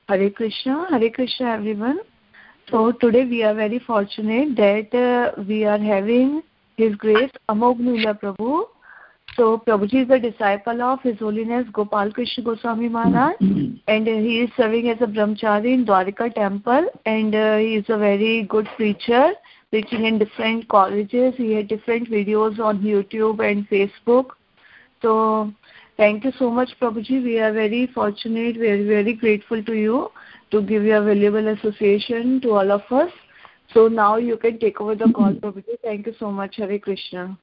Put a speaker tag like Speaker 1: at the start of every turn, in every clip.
Speaker 1: Hare Krishna everyone. So today we are very fortunate that we are having His Grace Amog Leela Prabhu. So Prabhuji is a disciple of His Holiness Gopal Krishna Goswami Maharaj, and he is serving as a brahmachari in Dwarika temple, and he is a very good preacher, preaching in different colleges. He had different videos on YouTube and Facebook. So thank you so much, Prabhuji. We are very fortunate. We are very grateful to you to give your valuable association to all of us. So now you can take over the call, Prabhuji. Thank you so much. Hare Krishna.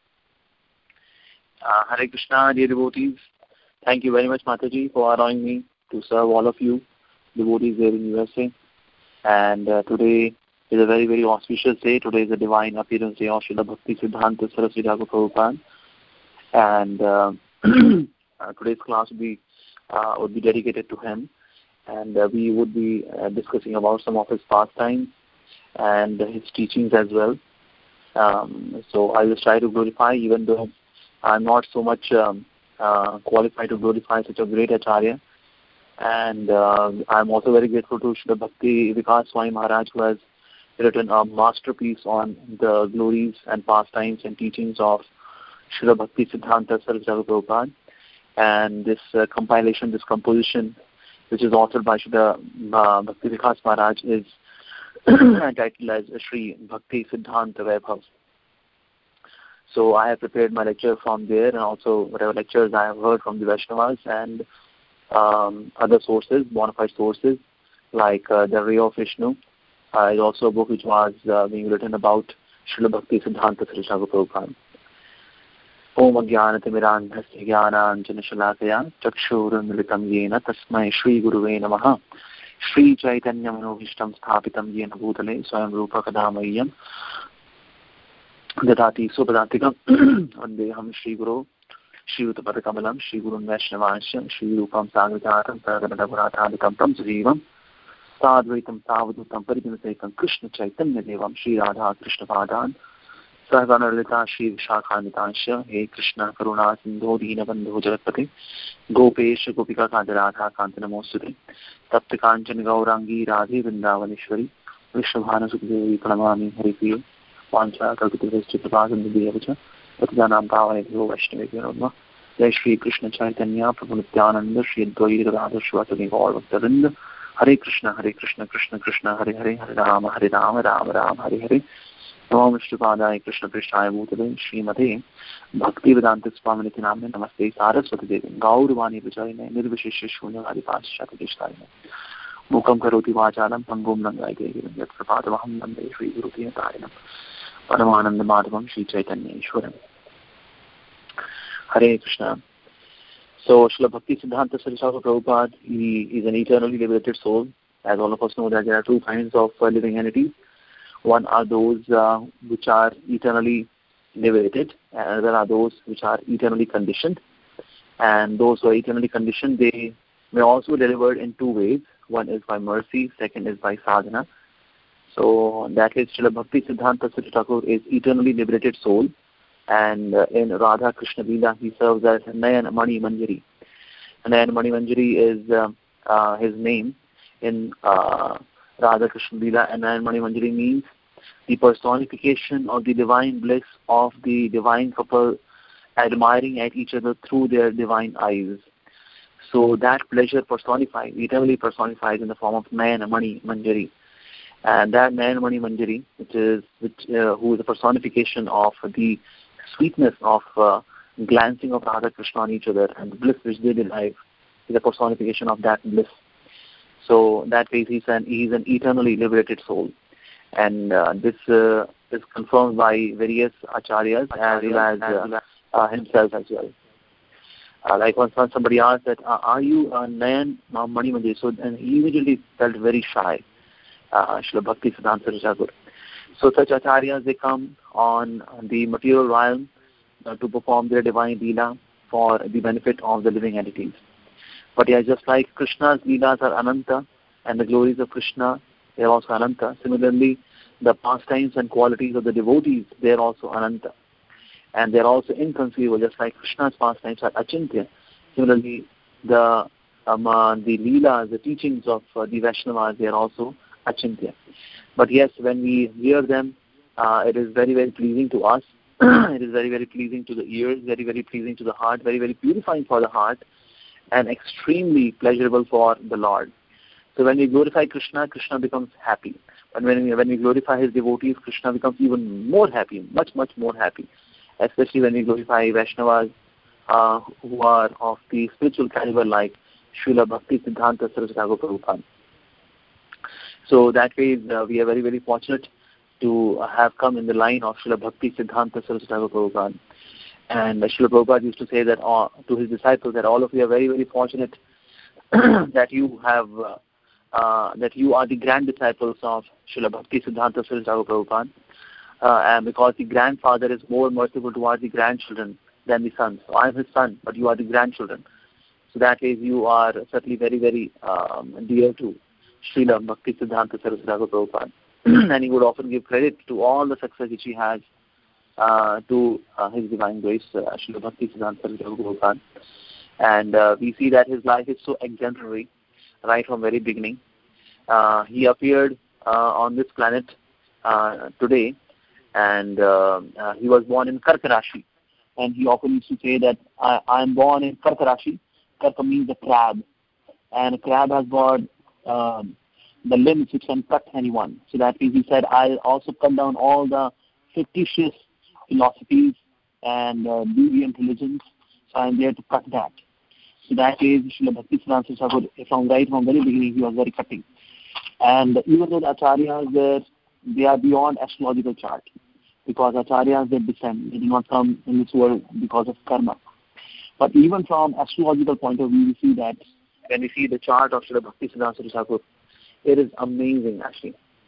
Speaker 2: Hare Krishna, dear devotees. Thank you very much, Mataji, for allowing me to serve all of you, devotees here in USA. And today is a very, very auspicious day. Today is the divine appearance day of Srila Bhakti Siddhanta Saraswati Thakur Prabhupada. And today's class would be dedicated to him, and we would be discussing about some of his pastimes and his teachings as well. So I will try to glorify, even though I'm not so much qualified to glorify such a great Acharya. And I'm also very grateful to Srila Bhakti Vikas Swami Maharaj, who has written a masterpiece on the glories and pastimes and teachings of Srila Bhakti Siddhanta Saraswati Thakur Prabhupada. And this compilation, this composition, which is authored by Srila Bhakti Vikas Maharaj, is entitled as Sri Bhakti Siddhanta Vaibhav. So I have prepared my lecture from there, and also whatever lectures I have heard from the Vaishnavas and other sources, bona fide sources, like the Ray of Vishnu. Is also a book which was being written about Srila Bhakti Siddhanta Saraswati Thakur Prabhupada. Om Ajnanatimirandhasya Jnananjanashalakaya Chakshurunmilitam Yena Tasmai Shri Guruve Namaha Shri Chaitanya Manobhishtam Sthapitam Yena Bhutale Swayam Rupa Kadamayam Dadati Supadantikam Vandeham Shri Guru Shri Uttapadakamalam Shri Gurun Vaishnavasya Shri Rupam Sagvitatam Paragamadapuratadikam Tam Srivam Sadvaitam Savadutam Paripinasekam Krishna Chaitanya Devam Shri Radha Krishna Padan Sahaganarlita Shri Vishakhanitansya He Krishna Karuna Sindho Dina Bandho Jagatpate Gopesha Gopika Kadarata Kantanamosute Tapta Kanchan Gaurangi Radhe Vrindavaneshwari Vishabhana Sukdevi Pranamami Haripriya Pancha Kalpitaveschitabhasan Devacha Patidanam Bhavanebhyo Vaishnavebhyo Jai Shri Krishna Chaitanya Prabhu Nityananda Shri Advaita Radha Shivasani Gaur Bhaktarinda Hare Krishna Krishna Krishna Hare Hare Hare Rama Rama Hare Hare Namo Vishnupadaya Krishna Prishthaya Bhutale Srimate Bhaktivedanta Swaminiti Namne Namaste Saraswati Devi Gaurvani Vijayane Nirvishishya Shunyavadi Paschati Dishtayane Mukam Karoti Vacharam Pangum Nangai Devi Yat Prapadavaham Nande Shri Guru Tiyatayanam Paramananda Madhavam Shri Chaitanya Ishwaram. Hare Krishna. So Srila Bhakti Siddhanta Saraswati Thakur Prabhupada, he is an eternally liberated soul. As all of us know that there are two kinds of living entities. One are those which are eternally liberated, and there are those which are eternally conditioned. And those who are eternally conditioned, they may also be delivered in two ways. One is by mercy, second is by sadhana. So that is Srila Bhakti Siddhanta Saraswati Thakur is eternally liberated soul. And in Radha Krishna Leela, he serves as Nayan Mani Manjari. Nayan Mani Manjari is his name in Radha Krishna Leela, and Nayan Mani Manjari means the personification of the divine bliss of the divine couple admiring at each other through their divine eyes. So that pleasure personified, eternally personified in the form of Nayan Mani Manjari. And that Nayan Mani Manjari, who is a personification of the sweetness of glancing of Radha Krishna on each other and the bliss which they derive, is a personification of that bliss. So that way he's an eternally liberated soul. And this is confirmed by various acharyas as well as himself as well. Like once somebody asked that, are you Nayan Mani Manjari? So and he immediately felt very shy, Srila Bhakti Siddhanta Saraswati Thakur. So such acharyas, they come on the material realm to perform their divine leela for the benefit of the living entities. But yeah, just like Krishna's leelas are ananta and the glories of Krishna, they are also ananta. Similarly, the pastimes and qualities of the devotees, they are also ananta. And they are also inconceivable, just like Krishna's pastimes are achintya. Similarly, the the Leelas, the teachings of the Vaishnavas, they are also achintya. But yes, when we hear them, it is very, very pleasing to us. It is very, very pleasing to the ears, very, very pleasing to the heart, very, very purifying for the heart, and extremely pleasurable for the Lord. So when we glorify Krishna, Krishna becomes happy. And when we glorify his devotees, Krishna becomes even more happy, much, much more happy. Especially when we glorify Vaishnavas who are of the spiritual caliber like Srila Bhakti Siddhanta Saraswati Thakur Prabhupada. So that way we are very, very fortunate to have come in the line of Srila Bhakti Siddhanta Saraswati Thakur Prabhupada. And Srila Prabhupada used to say that to his disciples that all of you are very, very fortunate that you have that you are the grand disciples of Srila Bhakti Siddhanta Saraswati Thakur Prabhupada, and because the grandfather is more merciful towards the grandchildren than the sons. So I am his son, but you are the grandchildren. So that way you are certainly very, very dear to Srila Bhakti Siddhanta Saraswati Thakur Prabhupada. And he would often give credit to all the success which he has to his divine grace, Srila Bhakti Siddhanta Saraswati Thakur Prabhupada. And we see that his life is so exemplary right from very beginning. He appeared on this planet today, and he was born in Karka Rashi. And he often used to say that I am born in Karka Rashi. Karka means a crab, and a crab has got the limbs which can cut anyone. So that means he said, I'll also cut down all the fictitious philosophies and deviant religions. So I'm there to cut that. So that is Srila Bhakti Siddhanta Thakur, from very beginning, he was very cutting. And even though the acharyas, they are beyond astrological chart, because acharyas, they descend, they do not come in this world because of karma. But even from astrological point of view, we see that when we see the chart of Srila Bhakti Siddhanta Thakur, it is amazing actually.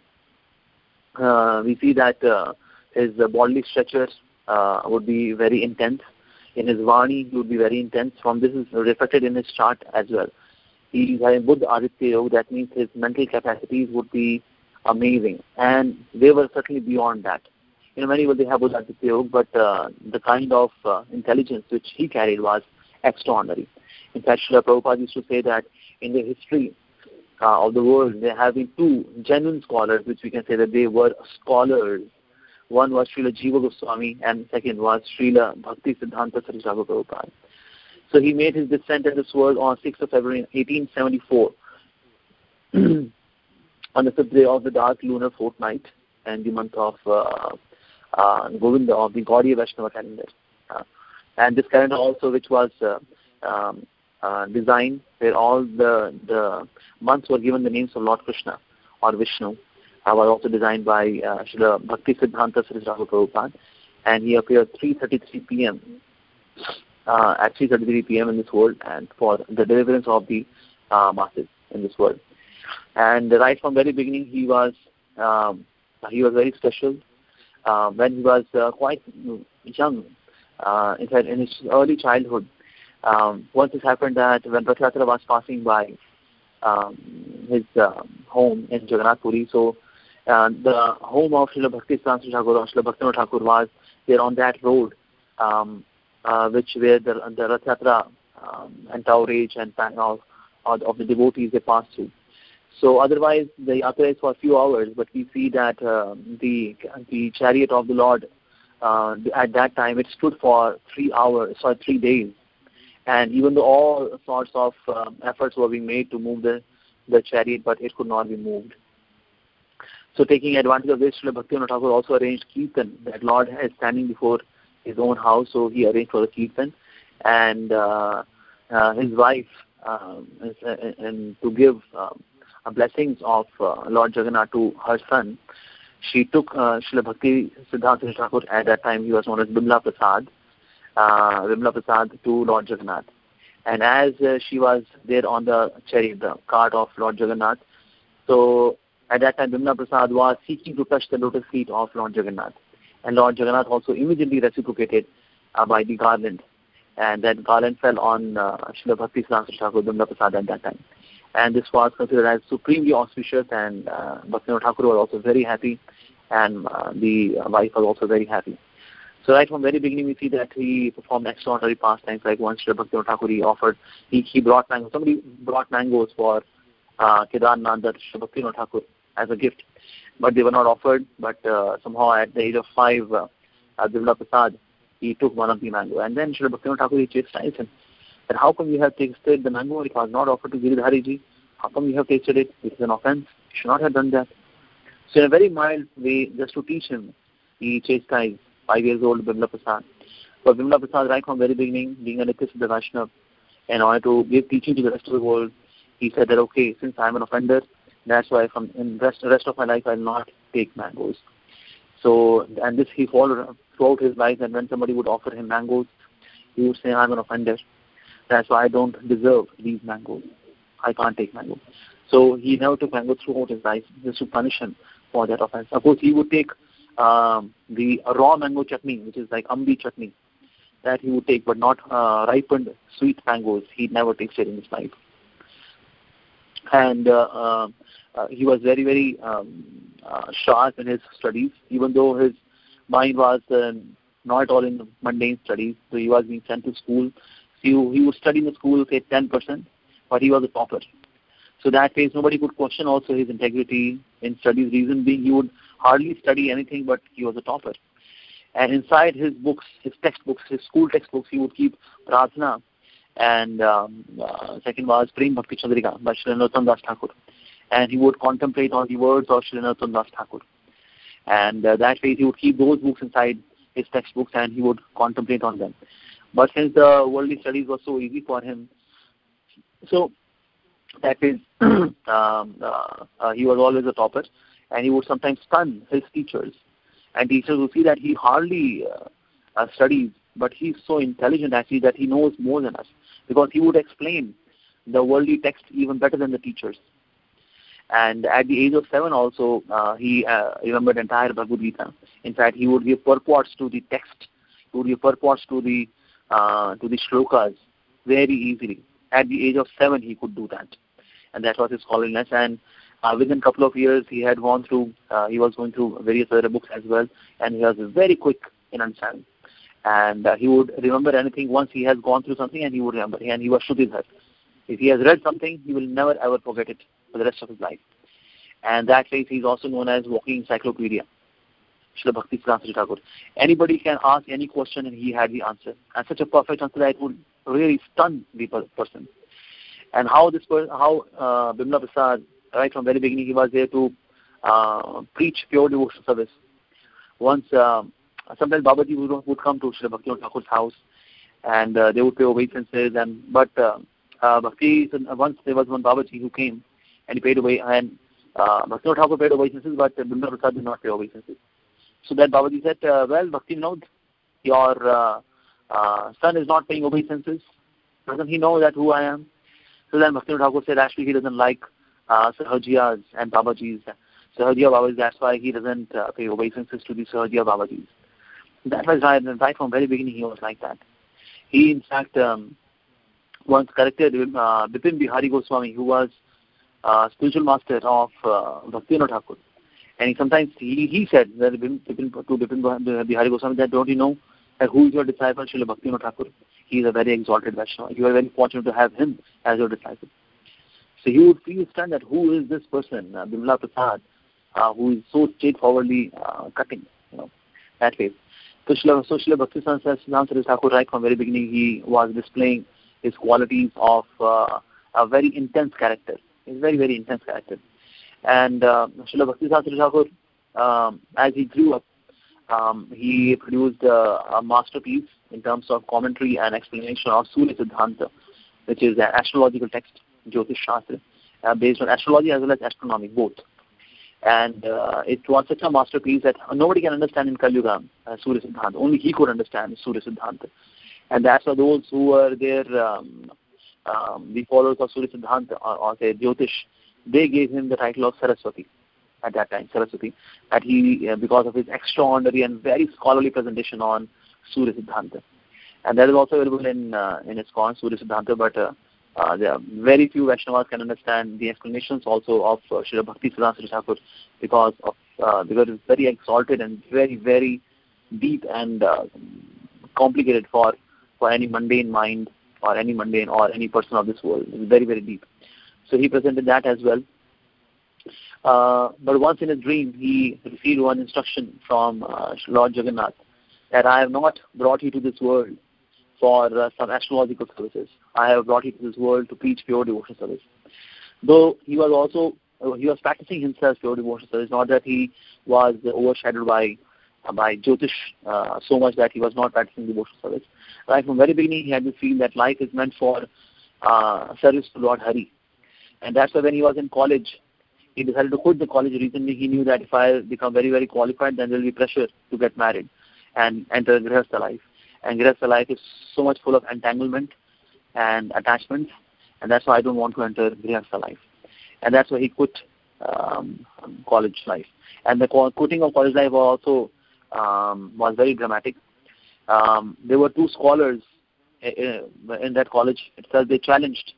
Speaker 2: We see that his bodily structures would be very intense. In his Vani, he would be very intense. From this is reflected in his chart as well. He is having Buddha Aditya Yoga, that means his mental capacities would be amazing. And they were certainly beyond that. Many will they have Buddha Aditya Yoga, but the kind of intelligence which he carried was extraordinary. In fact, Srila Prabhupada used to say that in the history of the world, there have been two genuine scholars, which we can say that they were scholars. One was Srila Jiva Goswami, and the second was Srila Bhakti Siddhanta Saraswati Thakur Prabhupada. So he made his descent in this world on 6th of February 1874, on the 5th day of the dark lunar fortnight and the month of Govinda of the Gaudiya Vaishnava calendar. And this calendar also, which was designed, where all the months were given the names of Lord Krishna or Vishnu, was also designed by Srila Bhakti Siddhanta Saraswati Thakur Prabhupada, and he appeared 3:33 p.m. At 3:33 p.m. in this world, and for the deliverance of the masses in this world. And right from very beginning, he was very special. When he was quite young, in fact, in his early childhood, once it happened that when Rath Yatra was passing by his home in Jagannath Puri, so the home of Srila Bhakti Siddhanta Thakur or Srila Bhaktivinoda Thakur was there on that road, where the Rath Yatra entourage and of the devotees they passed through. So otherwise the yatra is for a few hours, but we see that the chariot of the Lord at that time it stood for 3 days. And even though all sorts of efforts were being made to move the chariot, but it could not be moved. So taking advantage of this, Srila Bhaktivinoda Thakur also arranged Kirtan. That Lord is standing before his own house, so he arranged for the Kirtan. And his wife, and to give blessings of Lord Jagannath to her son, she took Srila Bhakti Siddhanta Thakur, at that time he was known as Bimla Prasad, to Lord Jagannath. And as she was there on the chariot, the cart of Lord Jagannath, so at that time Bimla Prasad was seeking to touch the lotus feet of Lord Jagannath. And Lord Jagannath also immediately reciprocated by the garland. And that garland fell on Srila Bhakti Siddhanta Thakur, Bimla Prasad at that time. And this was considered as supremely auspicious, and Bhaktivinoda Thakur was also very happy, and the wife was also very happy. So right from very beginning, we see that he performed extraordinary pastimes. Like once Srila Bhaktivinoda Thakur, he brought mangoes. Somebody brought mangoes for Kedarnath, that Srila Bhaktivinoda Thakur, as a gift, but they were not offered. But somehow at the age of 5, Bimla Prasad, he took one of the mango, and then Srila Bhaktivinoda Thakur, he chastised him that how come you have tasted the mango? It was not offered to Giridhari ji. How come you have tasted it? It is an offense. You should not have done that. So in a very mild way, just to teach him, he chastised 5 years old Bimla Prasad. But Bimla Prasad, right from very beginning, being a Nityasiddha Vaishnava, in order to give teaching to the rest of the world, he said that, okay, since I am an offender, that's why from in the rest of my life I will not take mangoes. So, and this he followed throughout his life, and when somebody would offer him mangoes, he would say, I'm an offender. That's why I don't deserve these mangoes. I can't take mango. So he never took mango throughout his life, just to punish him for that offense. Of course, he would take the raw mango chutney, which is like ambi chutney, that he would take, but not ripened sweet mangoes. He never tasted in his life. And he was very, very sharp in his studies, even though his mind was not at all in mundane studies. So he was being sent to school. He would study in the school, say 10%, but he was a topper. So that way, nobody could question also his integrity in studies. Reason being, he would hardly study anything, but he was a topper. And inside his books, his textbooks, his school textbooks, he would keep Pradhana, and second was Prem Bhakti Chandrika by Sri Narottam Das Thakur. And he would contemplate on the words of Sri Narottam Das Thakur. And that way, he would keep those books inside his textbooks, and he would contemplate on them. But since the worldly studies were so easy for him, so that is, he was always a topper, and he would sometimes stun his teachers. And teachers would see that he hardly studies, but he's so intelligent actually that he knows more than us, because he would explain the worldly text even better than the teachers. And at the age of 7 also, he remembered entire Bhagavad Gita. In fact, he would give purports to the text. He would give purports to the shlokas very easily. At the age of 7, he could do that. And that was his scholarliness. And within a couple of years, he was going through various other books as well. And he was very quick in understanding. And he would remember anything once he has gone through something, and he would remember. And he was Shrutidhar. If he has read something, he will never ever forget it for the rest of his life. And that way, he's also known as walking encyclopedia. Srila Bhakti Siddhanta Thakur. Anybody can ask any question and he had the answer. And such a perfect answer that it would really stun the person. And how Bimla Prasad, right from very beginning, he was there to preach pure devotional service. Once, sometimes Babaji would come to Srila Bhaktivinoda Thakur's house, and they would pay obeisances. But once there was one Babaji who came, and he paid away, and Bhaktivinoda Thakur paid obeisances, but Bimla Prasad did not pay obeisances. So that Babaji said, well, Bhaktivinoda, your son is not paying obeisances. Doesn't he know that who I am? So then Bhaktivinoda Thakur said, actually, he doesn't like Sahajiyas and Babajis. Sahajiya Babajis, that's why he doesn't pay obeisances to the Sahajiya Babajis. That was right from very beginning, he was like that. He, in fact, once corrected Bipin Bihari Goswami, who was spiritual master of Bhaktivinoda Thakur. And sometimes he said that to Bipin Bihari Goswami, that don't you know that who is your disciple, Srila Bhaktivinoda Thakur? He is a very exalted Vaishnava. You are very fortunate to have him as your disciple. So he would feel stunned that who is this person, Bimla Prasad, who is so straightforwardly cutting, that way. So Srila Bhakti Siddhanta Thakur, right from very beginning, he was displaying his qualities of a very intense character. He's very, very intense character. And Srila Bhakti Siddhanta Thakur, as he grew up, he produced a masterpiece in terms of commentary and explanation of Surya Siddhanta, which is an astrological text, Jyotish Shastra, based on astrology as well as astronomy, both. And it was such a masterpiece that nobody can understand in Kali Yuga, Surya Siddhanta. Only he could understand Surya Siddhanta. And that's why those who were there, the followers of Surya Siddhanta, or say Jyotish, they gave him the title of Saraswati at that time, Saraswati, that he, because of his extraordinary and very scholarly presentation on Surya Siddhanta. And that is also available in ISKCON, Surya Siddhanta, but there are very few Vaishnavas can understand the explanations also of Srila Bhakti Siddhanta Thakur, because it's very exalted and very, very deep and complicated for any mundane mind or any mundane or any person of this world. It's very, very deep. So he presented that as well. But once in a dream, he received one instruction from Lord Jagannath that I have not brought you to this world for some astrological services. I have brought you to this world to preach pure devotional service. Though he was practicing himself pure devotional service, not that he was overshadowed by Jyotish so much that he was not practicing devotional service. Right from the very beginning, he had to feel that life is meant for service to Lord Hari. And that's why when he was in college, he decided to quit the college. Recently, he knew that if I become very, very qualified, then there will be pressure to get married and enter Grihastha life. And Grihastha life is so much full of entanglement and attachments, and that's why I don't want to enter Grihastha life. And that's why he quit college life. And the quitting of college life also was very dramatic. There were two scholars in that college itself. They challenged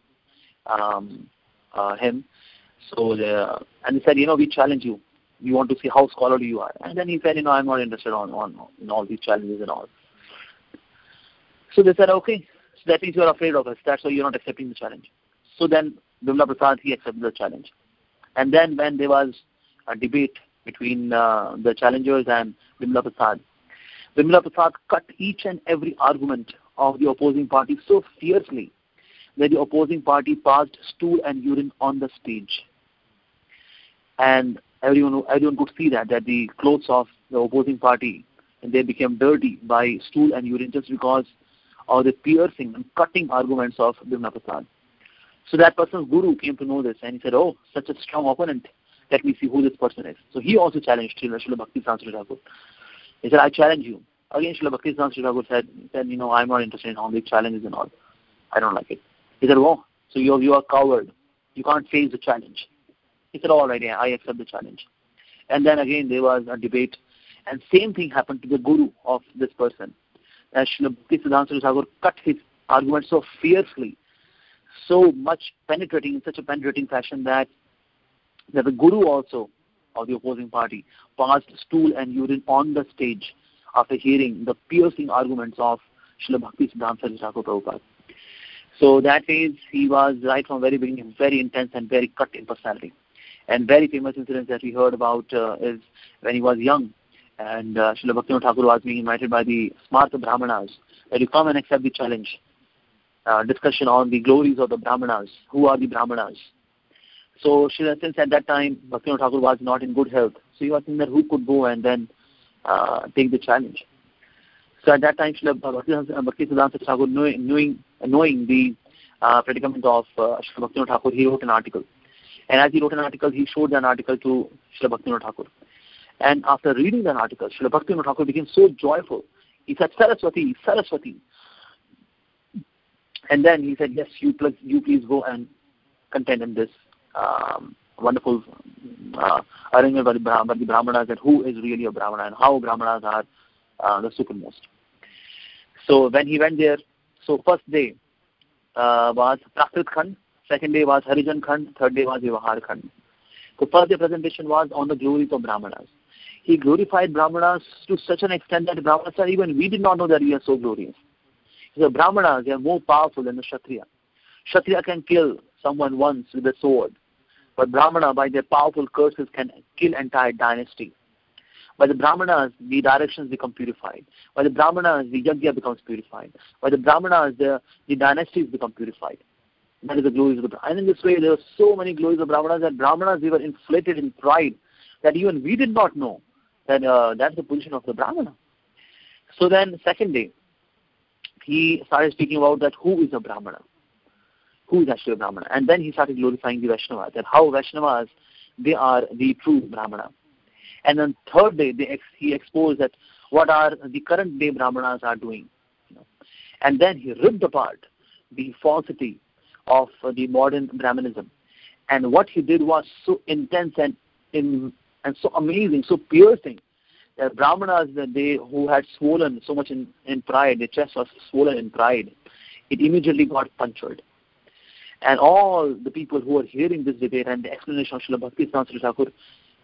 Speaker 2: him. So, and he said, we challenge you. We want to see how scholarly you are. And then he said, I'm not interested on all these challenges and all. So they said, okay, so that means you're afraid of us. That's why you're not accepting the challenge. So then Bimla Prasad, he accepted the challenge. And then when there was a debate between the challengers and Bimla Prasad cut each and every argument of the opposing party so fiercely that the opposing party passed stool and urine on the stage. And everyone could see that the clothes of the opposing party, and they became dirty by stool and urine just because of the piercing and cutting arguments of Bimla Prasad. So that person's guru came to know this, and he said, oh, such a strong opponent, let me see who this person is. So he also challenged Srila Bhakti Siddhanta Thakur. He said, I challenge you. Again, Srila Bhakti Siddhanta Thakur said, I'm not interested in all these challenges and all. I don't like it. He said, oh, so you are a coward. You can't face the challenge. He said, all right, yeah, I accept the challenge. And then again, there was a debate. And same thing happened to the guru of this person. As Srila Bhakti Siddhanta Thakur cut his argument so fiercely, so much penetrating, in such a penetrating fashion that the guru also of the opposing party passed stool and urine on the stage after hearing the piercing arguments of Srila Bhakti Siddhanta Thakur Prabhupada. So that way, he was right from very beginning very intense and very cut in personality. And very famous incident that we heard about is when he was young, and Srila Bhaktivinoda Thakur was being invited by the Smarta Brahmanas that you come and accept the challenge. Discussion on the glories of the Brahmanas. Who are the Brahmanas? So since at that time Bhaktivinoda Thakur was not in good health, so he was thinking that who could go and then take the challenge. So at that time, Srila Bhakti Siddhanta Thakur, knowing the predicament of Srila Bhaktivinoda Thakur, he wrote an article. And as he wrote an article, he showed an article to Srila Bhaktivinoda Thakur. And after reading that article, Srila Bhaktivinoda Thakur became so joyful. He said, Saraswati, Saraswati. And then he said, yes, you please go and contend in this wonderful arrangement by the Brahmanas, that who is really a Brahmana and how Brahmanas are the supermost. So when he went there, so first day was Prakrit Khand, second day was Harijan Khand, third day was Vyavahar Khand. So first day presentation was on the glories of Brahmanas. He glorified Brahmanas to such an extent that Brahmanas said, even we did not know that we are so glorious. The Brahmanas, they are more powerful than the Kshatriya. Kshatriya can kill someone once with a sword, but Brahmana, by their powerful curses, can kill entire dynasty. By the Brahmanas, the directions become purified. By the Brahmanas, the Yajna becomes purified. By the Brahmanas, the dynasties become purified. That is the glories of the Brahmanas. And in this way, there were so many glories of Brahmanas that Brahmanas, they were inflated in pride that even we did not know that that's the position of the Brahmana. So then, second day, he started speaking about that who is a Brahmana, who is actually a Brahmana. And then he started glorifying the Vaishnavas, that how Vaishnavas, they are the true Brahmana. And then third day, he exposed that what are the current day Brahmanas are doing. And then he ripped apart the falsity of the modern Brahmanism. And what he did was so intense and so amazing, so piercing, that Brahmanas, who had swollen so much in pride, their chest was swollen in pride, it immediately got punctured. And all the people who were hearing this debate and the explanation of Srila Bhakti Siddhanta Thakur,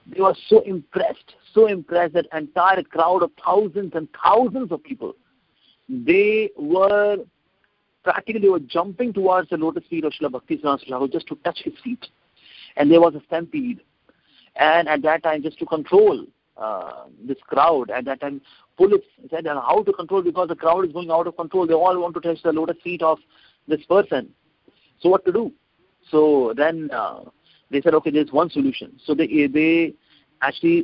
Speaker 2: They were so impressed that entire crowd of thousands and thousands of people, they were jumping towards the lotus feet of Srila Bhaktisiddhanta Thakur just to touch his feet. And there was a stampede. And at that time, just to control this crowd, at that time, police said how to control, because the crowd is going out of control. They all want to touch the lotus feet of this person. So what to do? So then they said, okay, there's one solution. So they actually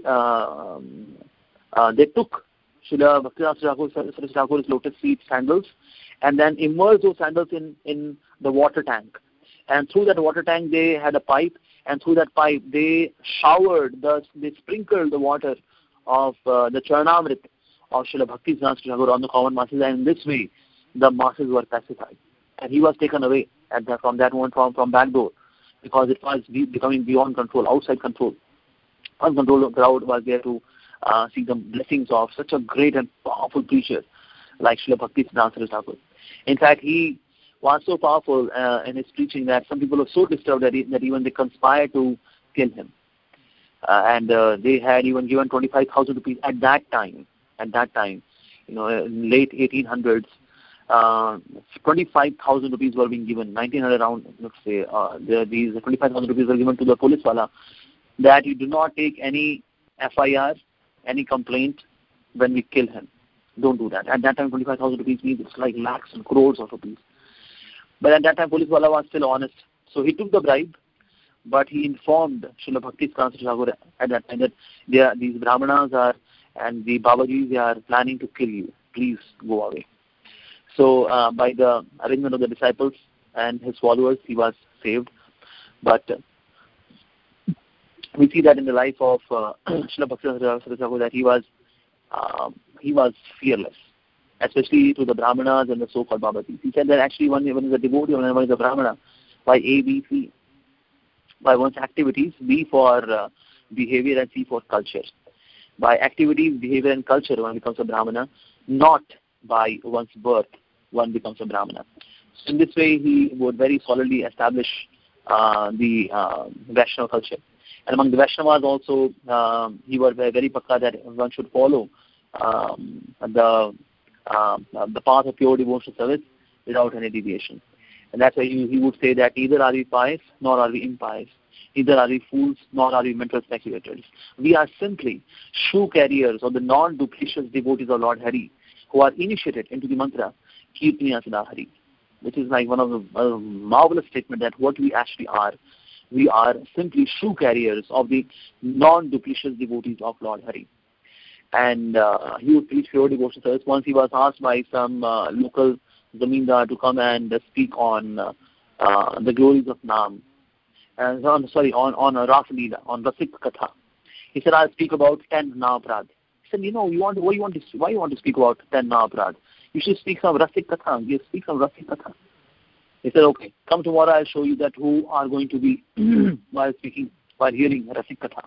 Speaker 2: they took Srila Bhaktisiddhanta Thakur's lotus feet sandals and then immersed those sandals in the water tank. And through that water tank, they had a pipe, and through that pipe, they sprinkled the water of the Charanamrit of Srila Bhaktisiddhanta Thakur on the common masses, and in this way, the masses were pacified. And he was taken away from that moment from back door, because it was becoming beyond control, outside control. Uncontrolled crowd was there to see the blessings of such a great and powerful preacher like Srila Bhaktisiddhanta Thakur. In fact, he was so powerful in his preaching that some people were so disturbed that even they conspired to kill him. And they had even given 25,000 rupees at that time, in late 1800s, 25,000 rupees were being given, 1900 around, let's say, these 25,000 rupees were given to the police wala, that you do not take any FIR, any complaint when we kill him. Don't do that. At that time, 25,000 rupees means it's like lakhs and crores of rupees. But at that time, police wala was still honest. So he took the bribe, but he informed Srila Bhaktisiddhanta Thakur at that time that these Brahmanas and the Babajis, they are planning to kill you. Please go away. So by the arrangement of the disciples and his followers, he was saved. But we see that in the life of Srila Bhaktisiddhanta Thakur that he was fearless, especially to the Brahmanas and the so-called Babajis. He said that actually one is a devotee and one is a Brahmana by A, B, C. By one's activities, B for behavior and C for culture. By activities, behavior and culture, one becomes a Brahmana. Not by one's birth, one becomes a Brahmana. So in this way, he would very solidly establish the Vaishnava culture. And among the Vaishnavas also, he was very pakka that one should follow the path of pure devotional service without any deviation. And that's why he would say that neither are we pious nor are we impious. Neither are we fools nor are we mental speculators. We are simply shoe carriers of the non-duplicitous devotees of Lord Hari, who are initiated into the mantra Kirtaniya Sada Hari, which is like one of the marvelous statement that what we actually are. We are simply shoe carriers of the non-duplicitous devotees of Lord Hari. And he would preach pure devotional service. Once he was asked by some local zamindar to come and speak on the glories of Naam, on Ras Leela, on Rasik Katha. He said, I'll speak about 10 Naaprad. He said, why you want to speak about 10 Naaprad? You should speak some Rasik Katha. You speak some Rasik Katha. He said, okay, come tomorrow, I'll show you that who are going to be while hearing Rasik Katha.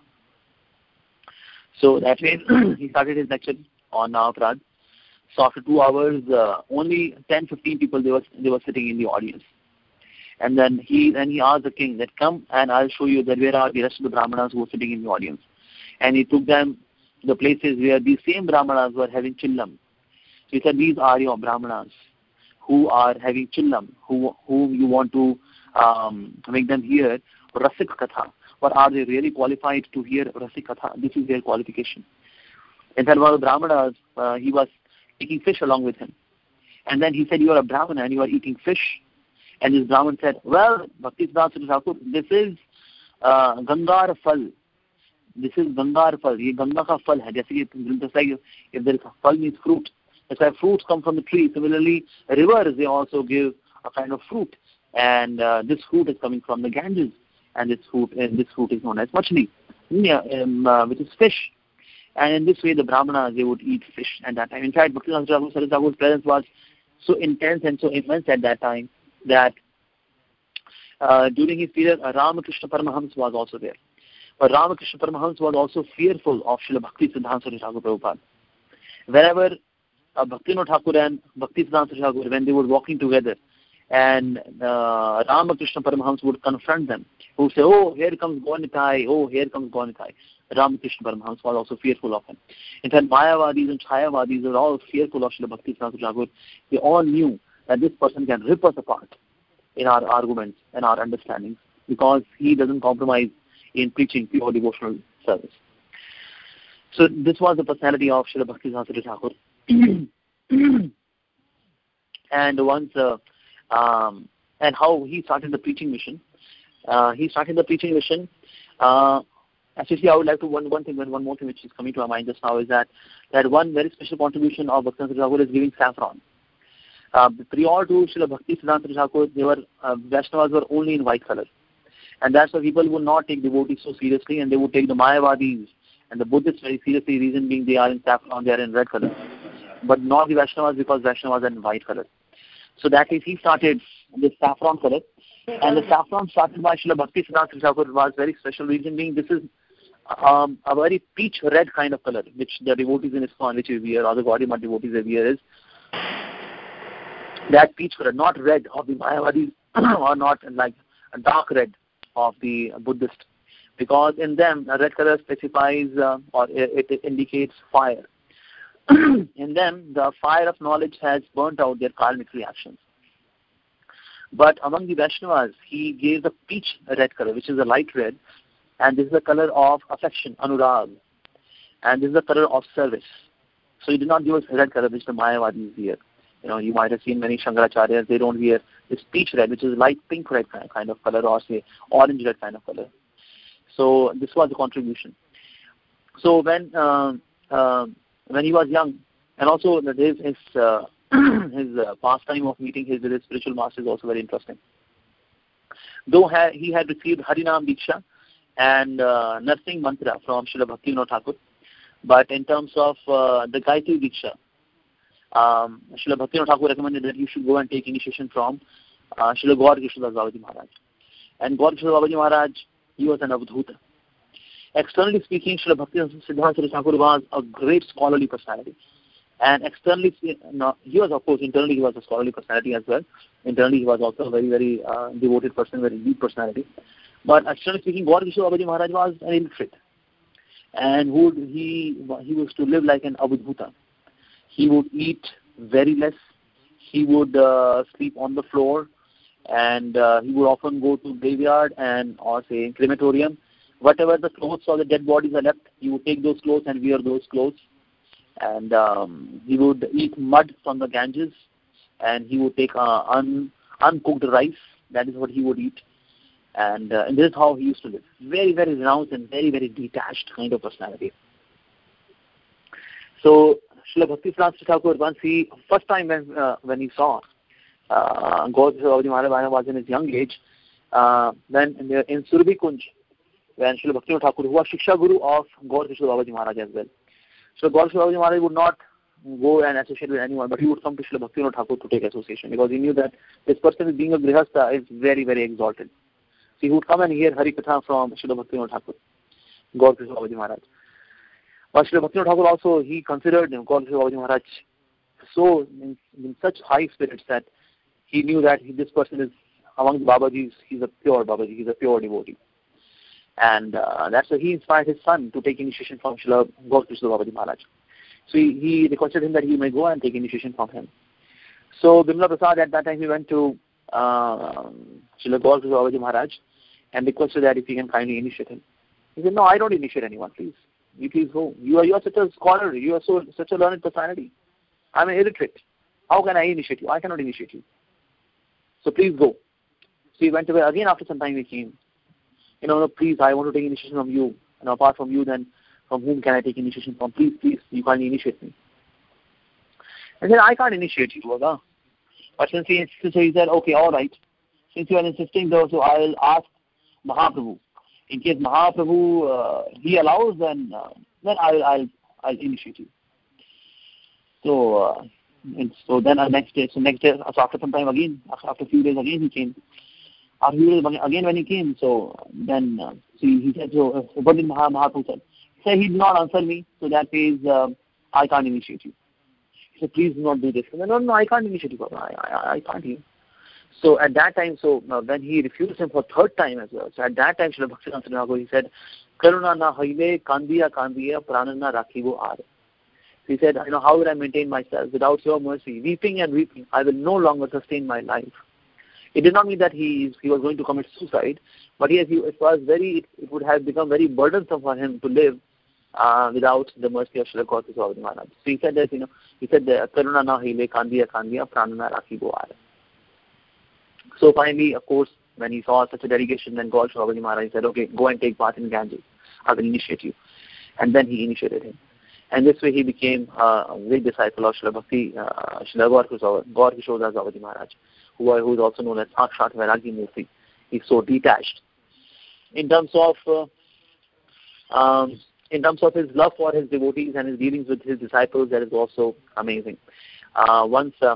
Speaker 2: So that way, he started his lecture on Naaprad. So after 2 hours, only 10-15 people, they were sitting in the audience. And then he asked the king that, come and I'll show you that where are the rest of the Brahmanas who were sitting in the audience. And he took them to the places where these same Brahmanas were having chillam. So he said, these are your Brahmanas who are having chillam, whom you want to make them hear Rasik Katha. But are they really qualified to hear Rasik Katha? This is their qualification. In fact, one of the Brahmanas, he was eating fish along with him. And then he said, you are a Brahmana and you are eating fish. And this Brahman said, well, Bhaktisiddhanta Thakur, this is Gangar Fal. This is Gangar Fal. Ye Ganga ka fal hai. Just like if there is a fal means fruit. That's why fruits come from the tree. Similarly, rivers, they also give a kind of fruit. And this fruit is coming from the Ganges. And this fruit is known as machli, which is fish. And in this way, the Brahmanas, they would eat fish at that time. In fact, Bhaktisiddhanta Thakur's presence was so intense and so immense at that time that during his period, Ramakrishna Paramahamsa was also there. But Ramakrishna Paramahamsa was also fearful of Srila Bhaktisiddhanta Thakur Prabhupada. Wherever Bhaktivinoda Thakur and Bhaktisiddhanta Thakur, when they were walking together, and Ramakrishna Paramahamsa would confront them, who would say, oh, here comes Gaunitai, oh, here comes Gaunitai. Ramakrishna Paramahamsa was also fearful of him. In fact, Mayavadis and Chayavadis were all fearful of Srila Bhaktisiddhanta Thakur. They all knew that this person can rip us apart in our arguments and our understandings because he doesn't compromise in preaching pure devotional service. So this was the personality of Srila Bhaktisiddhanta Thakur. And once, and how he started the preaching mission. Actually, I would like to one more thing which is coming to my mind just now is that one very special contribution of Bhaktisiddhanta Thakur is giving saffron. Prior to Srila Bhaktisiddhanta Thakur, Vaishnavas were only in white color, and that's why people would not take devotees so seriously, and they would take the Mayavadis and the Buddhists very seriously. Reason being, they are in saffron, they are in red color, but not the Vaishnavas because Vaishnavas are in white color. So that is, he started this saffron color, and the saffron started by Srila Bhaktisiddhanta Thakur was very special. Reason being, this is a very peach red kind of color, which the devotees in ISKCON, which we wear, or the Gaudiya Math devotees they wear, is that peach color, not red of the Mayavadis or not like a dark red of the Buddhist, because in them a red color specifies or it indicates fire. In them, the fire of knowledge has burnt out their karmic reactions. But among the Vaishnavas, he gave the peach red color, which is a light red, and this is the color of affection, anurag, and this is the color of service. So he did not give us red color, which the Mayavadis wear. You might have seen many Shankaracharyas, they don't wear this peach red, which is light pink red kind of color, or say orange red kind of color. So this was the contribution. So when he was young, and also his pastime of meeting his spiritual master is also very interesting. Though he had received Harinam Diksha and Narsing Mantra from Srila Bhaktivinoda Thakur, but in terms of the Gayatri Diksha, Srila Bhaktivinoda Thakur recommended that you should go and take initiation from Srila Gaur Krishnadas Babaji Maharaj. And Gaur Krishnadas Babaji Maharaj, he was an Avadhuta. Externally speaking, Srila Bhaktisiddhanta Thakur was a great scholarly personality. And externally, he was, of course, internally he was a scholarly personality as well. Internally he was also a very, very devoted person, very deep personality. But externally speaking, Gaur Krishnadas Babaji Maharaj was an illiterate. And he was to live like an Avadhuta. He would eat very less. He would sleep on the floor. And he would often go to graveyard or say crematorium. Whatever the clothes or the dead bodies are left, he would take those clothes and wear those clothes. And he would eat mud from the Ganges, and he would take uncooked rice. That is what he would eat. And this is how he used to live. Very, very renounced and very, very detached kind of personality. So Srila Bhaktisiddhanta Thakur, first time when he saw Gaur Krishnadas Babaji Maharaj was in his young age, then in Surabhi Kunj, when Srila Bhaktisiddhanta Thakur, who was Shiksha Guru of Gaur Krishnadas Babaji Maharaj as well. So Gaur Krishnadas Babaji Maharaj would not go and associate with anyone, but he would come to Srila Bhaktisiddhanta Thakur to take association, because he knew that this person, being a Grihastha, is very, very exalted. So he would come and hear Hari Katha from Srila Bhaktisiddhanta Thakur, Gaur Krishnadas Babaji Maharaj. But Srila Bhaktisiddhanta Thakur also, he considered Gaur Krishnadas Babaji Maharaj so in such high spirits that he knew that this person is among the Babajis, he's a pure Babaji, he's a pure devotee. And that's why he inspired his son to take initiation from Srila Gaur Krishnadas Babaji Maharaj. So he requested him that he may go and take initiation from him. So Bimla Prasad at that time, he went to Srila Gaur Krishnadas Babaji Maharaj and requested that if he can kindly initiate him. He said, "No, I don't initiate anyone, please. You please go. You are such a scholar, you are such a learned personality. I'm an illiterate. How can I initiate you? I cannot initiate you. So please go." So he went away. Again, after some time he came. Please, I want to take initiation from you. And apart from you, then from whom can I take initiation from? Please, you can't initiate me. I said, I can't initiate you, Baba. But since he said, okay, all right. Since you are insisting though, so I will ask Mahaprabhu. In case Mahaprabhu, he allows, then I'll initiate you. So then next day, so after some time again, after a few days again he came. After a few days again when he came, so then he said, so what did Mahaprabhu say? He said he did not answer me, so that means I can't initiate you. He said, please do not do this. I said, no, I can't initiate you, Baba. I can't hear. So at that time, when he refused him for third time as well, so at that time, Srila Bhaktisiddhanta Thakur, he said, Karuna na haile kandiya pranana rakhivo are. He said, how will I maintain myself without your mercy? Weeping and weeping, I will no longer sustain my life. It did not mean that he was going to commit suicide, but yes, it would have become very burdensome for him to live without the mercy of Srila Gaur Kishore Maharaj. So he said that, Karuna na haile kandiya pranana rakhivo are. So finally, of course, when he saw such a dedication, then Gaur Kishore Maharaj said, okay, go and take part in Ganges. I will initiate you. And then he initiated him. And this way he became a great disciple of Srila Bhakti, Srila Gaur Kishore Das Zavadi Maharaj, who is also known as Sakshat Vairagi Murti. He's so detached. In terms of his love for his devotees and his dealings with his disciples, that is also amazing. Of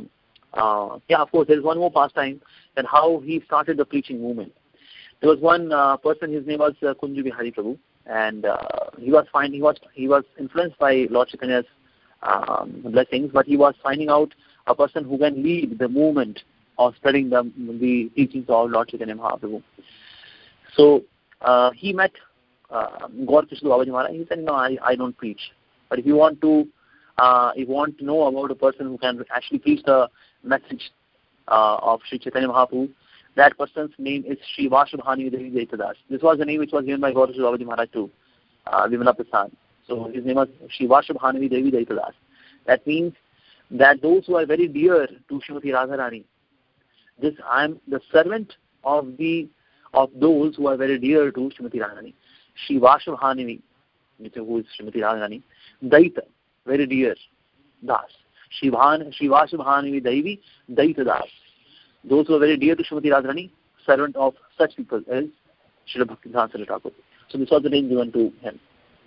Speaker 2: course, there is one more pastime, that how he started the preaching movement. There was one person, his name was Kunju Bihari Prabhu, and he was influenced by Lord Chaitanya's blessings, but he was finding out a person who can lead the movement of spreading the teachings of Lord Chaitanya Mahaprabhu. So he met Gaur Kishore Babaji Maharaj. He said, no, I don't preach. But if you want to know about a person who can actually preach the message of Sri Chaitanya Mahaprabhu, that person's name is Sri Vashubhani Devi Daitadas. This was the name which was given by Gaur Kishore Babaji Maharaj to Vimala Prasad. So his name was Sri Vashubhani Devi Daitadas. That means that those who are very dear to Srimati Radharani, I am the servant of those who are very dear to Srimati Radharani. Sri Vashubhani, who is Srimati Radharani, Daita, very dear, Das. Sri Vashubhani Devi Daitadas. Those who are very dear to Srimati Radharani, servant of such people is Srila Bhaktivedanta Saraswati Thakur. So this was the name given to him.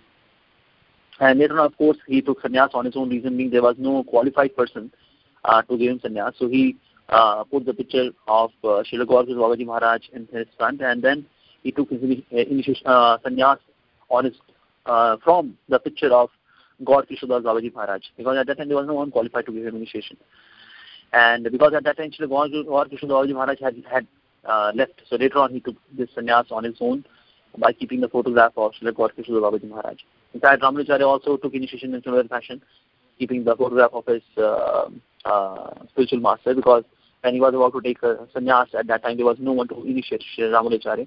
Speaker 2: And later on, of course, he took sannyas on his own reason, being there was no qualified person to give him sannyas. So he put the picture of Srila Gaur Kishore Babaji Maharaj in his front, and then he took his sannyas on his from the picture of Gaur Kishore Das Babaji Maharaj, because at that time there was no one qualified to give him initiation. And because at that time Gaur Kishore Babaji Maharaj had left, so later on he took this sannyas on his own by keeping the photograph of Srila Gaur Kishore Babaji Maharaj. In fact, Ramanujacharya also took initiation in similar fashion, keeping the photograph of his spiritual master, because when he was about to take a sannyas, at that time there was no one to initiate Ramanujacharya.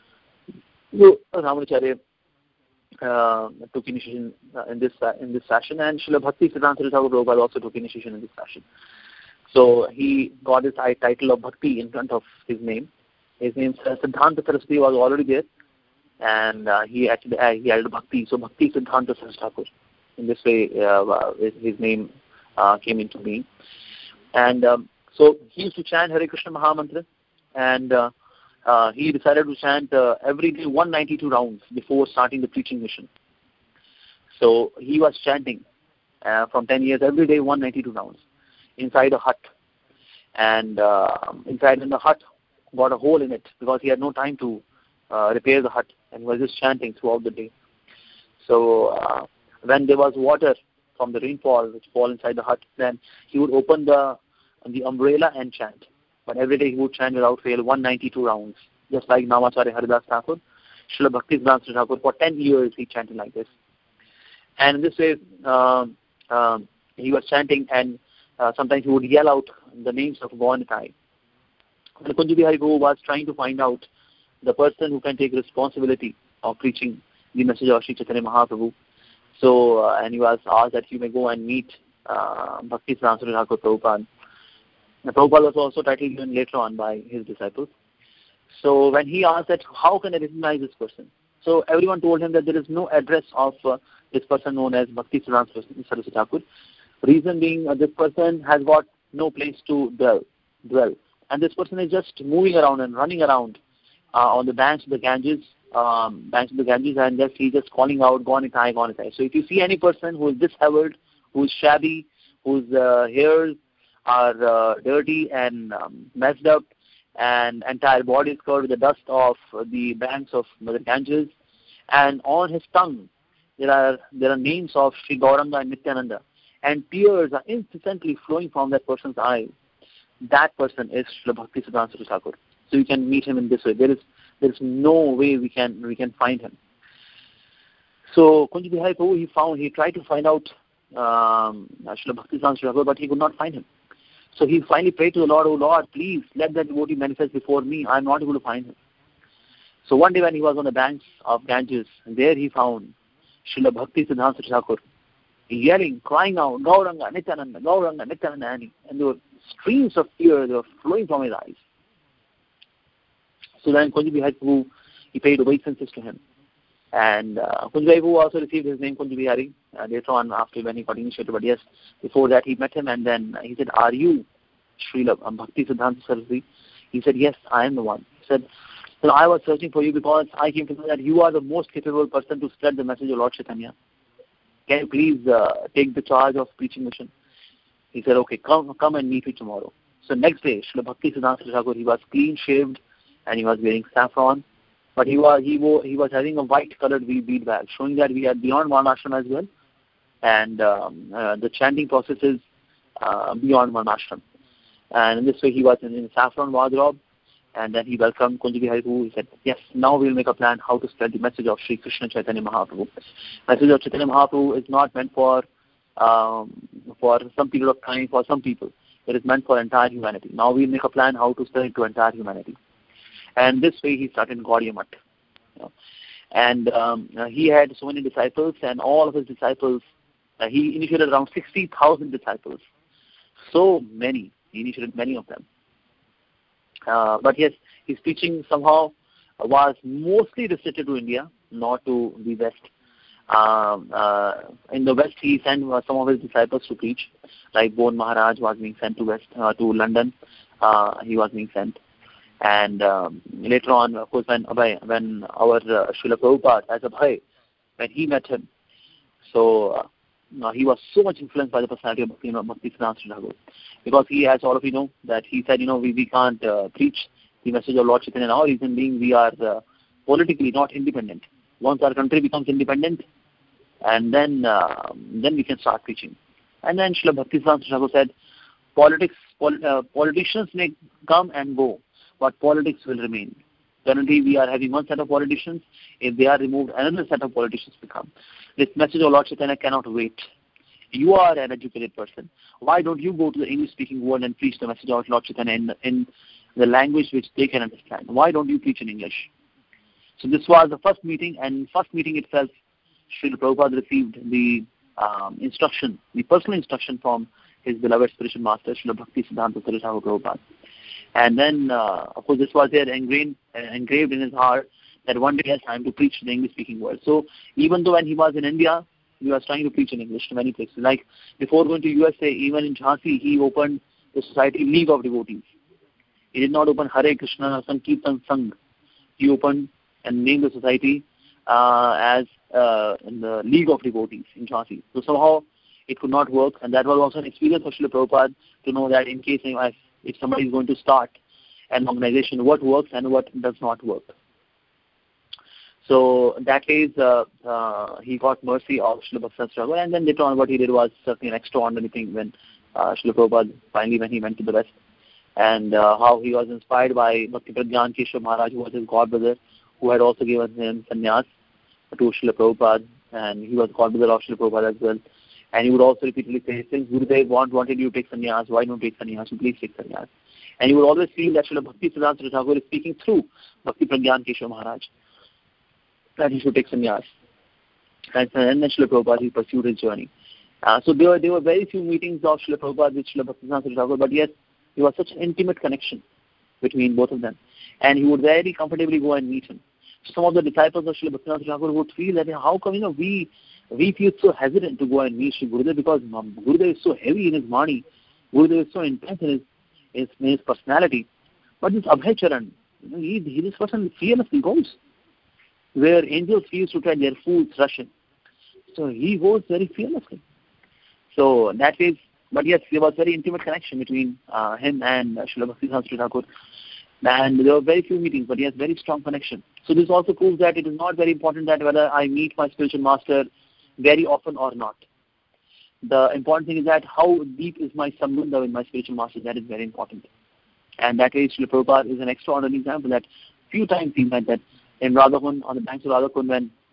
Speaker 2: So Ramanujacharya took initiation in this fashion, and Srila Bhakti Siddhanta Saraswati Prabhupada also took initiation in this fashion. So he got his title of Bhakti in front of his name. His name Siddhanta Saraswati was already there, and he added Bhakti. So Bhakti Siddhanta Saraswati Thakur. In this way, his name came into being. And so he used to chant Hare Krishna Mahamantra, and he decided to chant every day 192 rounds before starting the preaching mission. So he was chanting from 10 years every day 192 rounds inside a hut. And inside in the hut got a hole in it because he had no time to repair the hut, and he was just chanting throughout the day. So when there was water from the rainfall which fall inside the hut, then he would open the umbrella and chant. But every day he would chant without fail 192 rounds, just like Namacharya Haridas Thakur, Srila Bhaktivedanta Saraswati Thakur. For 10 years he chanted like this. And in this way he was chanting, and sometimes he would yell out the names of Gaunitai. The Kunju Bihari Prabhu was trying to find out the person who can take responsibility of preaching the message of Sri Chaitanya Mahaprabhu. So, and he was asked that you may go and meet Bhakti Siddhanta Saraswati Thakur Prabhupada. The Prabhupada was also title given later on by his disciples. So when he asked that, how can I recognize this person? So everyone told him that there is no address of this person known as Bhakti Siddhanta Saraswati Thakur. Reason being, this person has got no place to dwell. And this person is just moving around and running around on the banks of the Ganges, and he's just calling out, Gaunitai, Gaunitai. So if you see any person who is disheveled, who is shabby, whose hairs are dirty and messed up, and entire body is covered with the dust of the banks of the Ganges, and on his tongue there are names of Sri Gauranga and Nityananda, and tears are incessantly flowing from that person's eyes, that person is Srila Bhakti Siddhanta Saraswati Thakur. So you can meet him in this way. There is no way we can find him. So Kunj Bihari Prabhu, he tried to find out Srila Bhaktisiddhanta Thakur, but he could not find him. So he finally prayed to the Lord, "Oh Lord, please let that devotee manifest before me. I am not able to find him." So one day when he was on the banks of Ganges, there he found Srila Bhaktisiddhanta Thakur yelling, crying out, "Gauranga, Nityananda, Gauranga, Nityananda," and there were streams of tears that were flowing from his eyes. So then Kunj Bihari Prabhu, he paid obeisances to him. And Kunj Bihari Prabhu also received his name Kunj Bihari later on after when he got initiated. But yes, before that he met him and then he said, "Are you Srila Bhaktisiddhanta Saraswati?" He said, "Yes, I am the one." He said, "Well, I was searching for you because I came to know that you are the most capable person to spread the message of Lord Chaitanya. Can you please take the charge of preaching mission?" He said, "Okay, come and meet me tomorrow." So next day, Srila Bhaktisiddhanta Thakur, he was clean shaved and he was wearing saffron. But he was having a white-colored bead bag, showing that we are beyond one ashram as well, and the chanting process is beyond one ashram. And in this way, he was in saffron wardrobe, and then he welcomed Kunj Bihari Prabhu. He said, "Yes, now we will make a plan how to spread the message of Sri Krishna Chaitanya Mahaprabhu. Message of Chaitanya Mahaprabhu is not meant for some period of time for some people. It is meant for entire humanity. Now we will make a plan how to spread it to entire humanity." And this way he started Gaudiya Math. And he had so many disciples, and all of his disciples, he initiated around 60,000 disciples. So many. He initiated many of them. But yes, his teaching somehow was mostly restricted to India, not to the West. In the West, he sent some of his disciples to preach. Like Bon Maharaj was being sent to to London. He was being sent. And later on, of course, when our Srila Prabhupada, as Abhay, when he met him, so he was so much influenced by the personality of Bhaktisiddhanta Thakur, because he, as all of you know, that he said, we can't preach the message of Lord Chaitanya now. Reason being, we are politically not independent. Once our country becomes independent, and then we can start preaching. And then Srila Bhaktisiddhanta Thakur said, politicians may come and go, but politics will remain. Currently, we are having one set of politicians. If they are removed, another set of politicians will come. This message of Lord Chaitanya cannot wait. You are an educated person. Why don't you go to the English-speaking world and preach the message of Lord Chaitanya in the language which they can understand? Why don't you preach in English? So this was the first meeting, and first meeting itself, Srila Prabhupada received the instruction, the personal instruction from his beloved spiritual master, Srila Bhaktisiddhanta Saraswati Prabhupada. And then, of course, this was there engraved in his heart that one day he has time to preach to the English-speaking world. So even though when he was in India, he was trying to preach in English to many places. Like before going to USA, even in Jhansi, he opened the society League of Devotees. He did not open Hare Krishna Sankirtan Sangh. He opened and named the society as the League of Devotees in Jhansi. So somehow it could not work, and that was also an experience for Srila Prabhupada to know that in case if somebody is going to start an organization, what works and what does not work. So that case, he got mercy of Srila Bhaktisiddhanta Thakur, and then later on what he did was certainly an extraordinary thing when Srila Prabhupada finally when he went to the West, and how he was inspired by Bhakti Pragyan Keshav Maharaj, who was his godbrother, who had also given him sannyas to Srila Prabhupada, and he was godbrother of Srila Prabhupada as well. And he would also repeatedly say, since Gurudev wanted you to take sannyas, why don't you take sannyas? You please take sannyas. And he would always feel that Srila Bhaktisiddhanta Thakur is speaking through Bhakti Pragyan Keshav Maharaj, that he should take sannyas. And then Srila Prabhupada, he pursued his journey. So there were very few meetings of Srila Prabhupada with Srila Bhaktisiddhanta Thakur, but yes, there was such an intimate connection between both of them. And he would very comfortably go and meet him. Some of the disciples of Srila Bhaktisiddhanta Thakur would feel that how come we feel so hesitant to go and meet Sri Gurudev, because Gurudev is so heavy in his Vani, Gurudev is so intense in his personality. But this Abhay Charan, this person fearlessly goes where angels used to try their fools rushing. So he goes very fearlessly. So that is, but yes, there was very intimate connection between him and Srila Bhaktisiddhanta Thakur. And there were very few meetings, but yes, very strong connection. So this also proves that it is not very important that whether I meet my spiritual master very often or not. The important thing is that how deep is my sambandha with my spiritual master. That is very important. And that is, Srila Prabhupada is an extraordinary example that few times he met that in Radhakund, on the banks of Radhakund, when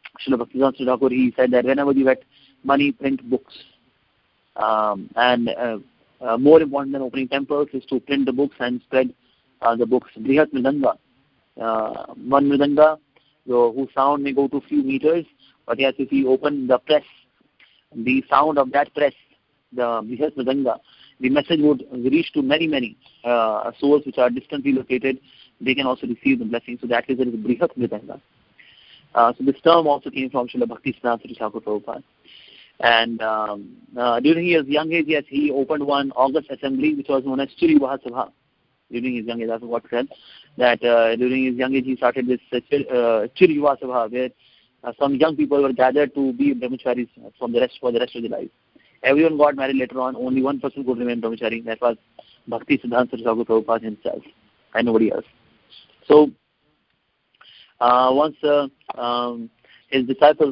Speaker 2: Srila Bhaktivedanta Thakur, he said that whenever you get money, print books. And more important than opening temples is to print the books and spread the books. Brihat Mridanga, one Mridanga, whose sound may go to few meters, but yes, if you open the press, the sound of that press, the Brihat Mridanga, the message would reach to many, many souls which are distantly located. They can also receive the blessing. So that is Brihat Mridanga. So this term also came from Srila Bhaktisiddhanta Thakur Prabhupada. And during his young age, yes, he opened one August assembly which was known as Chir Yuva Sabha. During his young age, that's what said, that during his young age he started this Chir Yuva Sabha, where some young people were gathered to be brahmacharis for the rest of their life. Everyone got married later on. Only one person could remain brahmachari. That was Bhaktisiddhanta Thakur Prabhupada himself, and nobody else. So once his disciple,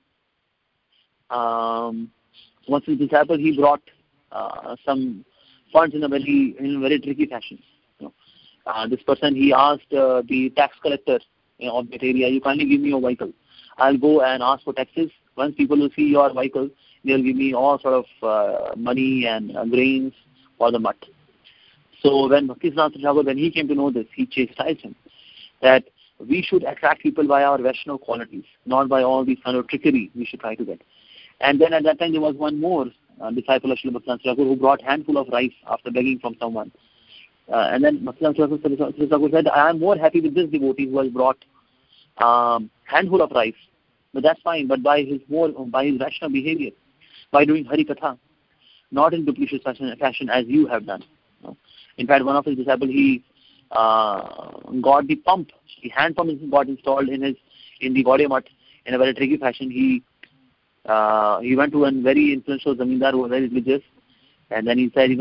Speaker 2: he brought some funds in a very tricky fashion. This person, he asked the tax collector of that area, you kindly give me your vehicle. I'll go and ask for taxes. Once people will see your vehicle, they'll give me all sort of money and grains for the mutt. So when Bhaktisiddhanta Thakur, when he came to know this, he chastised him that we should attract people by our Vaishnava qualities, not by all these kind of trickery we should try to get. And then at that time there was one more disciple of Srila Bhaktisiddhanta Thakur who brought handful of rice after begging from someone. And then Bhaktisiddhanta Thakur said, I am more happy with this devotee who has brought handful of rice. But that's fine. But by his rational behavior, by doing Hari Katha, not in duplicitous fashion as you have done. In fact, one of his disciples, he got the pump, the hand pump got installed in the Gaudiya Mutt in a very tricky fashion. He went to a very influential zamindar who was very religious, and then he said,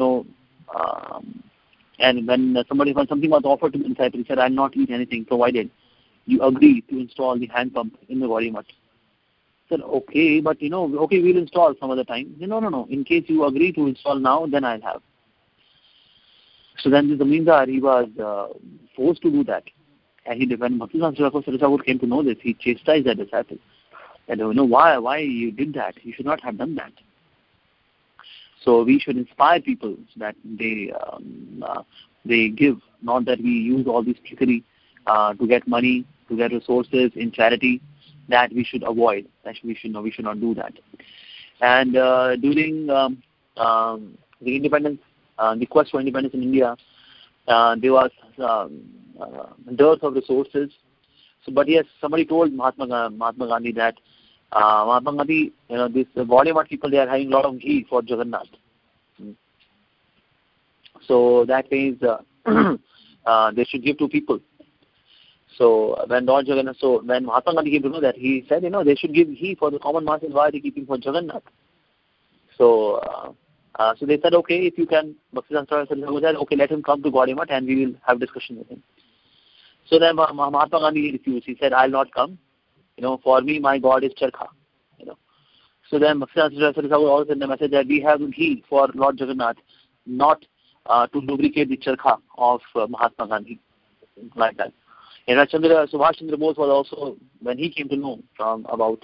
Speaker 2: and when something was offered to the disciple, he said, I'll not eat anything provided you agree to install the hand pump in the Gaudiya Mutt. Said, okay, but okay, we'll install some other time. He said, no. In case you agree to install now, then I'll have. So then the zamindar, he was forced to do that. And when Bhaktisiddhanta Thakur came to know this, he chastised that disciple. And why you did that? You should not have done that. So we should inspire people so that they give, not that we use all this trickery to get money, to get resources in charity. That we should avoid. That we should not do that. And during the independence, the quest for independence in India, there was dearth of resources. So, but yes, somebody told Mahatma Gandhi that Mahatma Gandhi, this Gaudiya Mutt people, they are having a lot of ghee for Jagannath. So that means they should give to people. So when Mahatma Gandhi came to know that, he said, they should give ghee for the common masses. Why are they keeping for Jagannath? So they said, okay, if you can, Bhaktisiddhanta Thakur said, okay, let him come to Gaudiya Mutt and we will have discussion with him. So then Mahatma Gandhi refused. He said, I'll not come. For me, my God is Charkha. So then Bhaktisiddhanta Thakur also sent the message that we have ghee for Lord Jagannath, not to lubricate the Charkha of Mahatma Gandhi, like that. And Subhash Chandra Bose was also, when he came to know about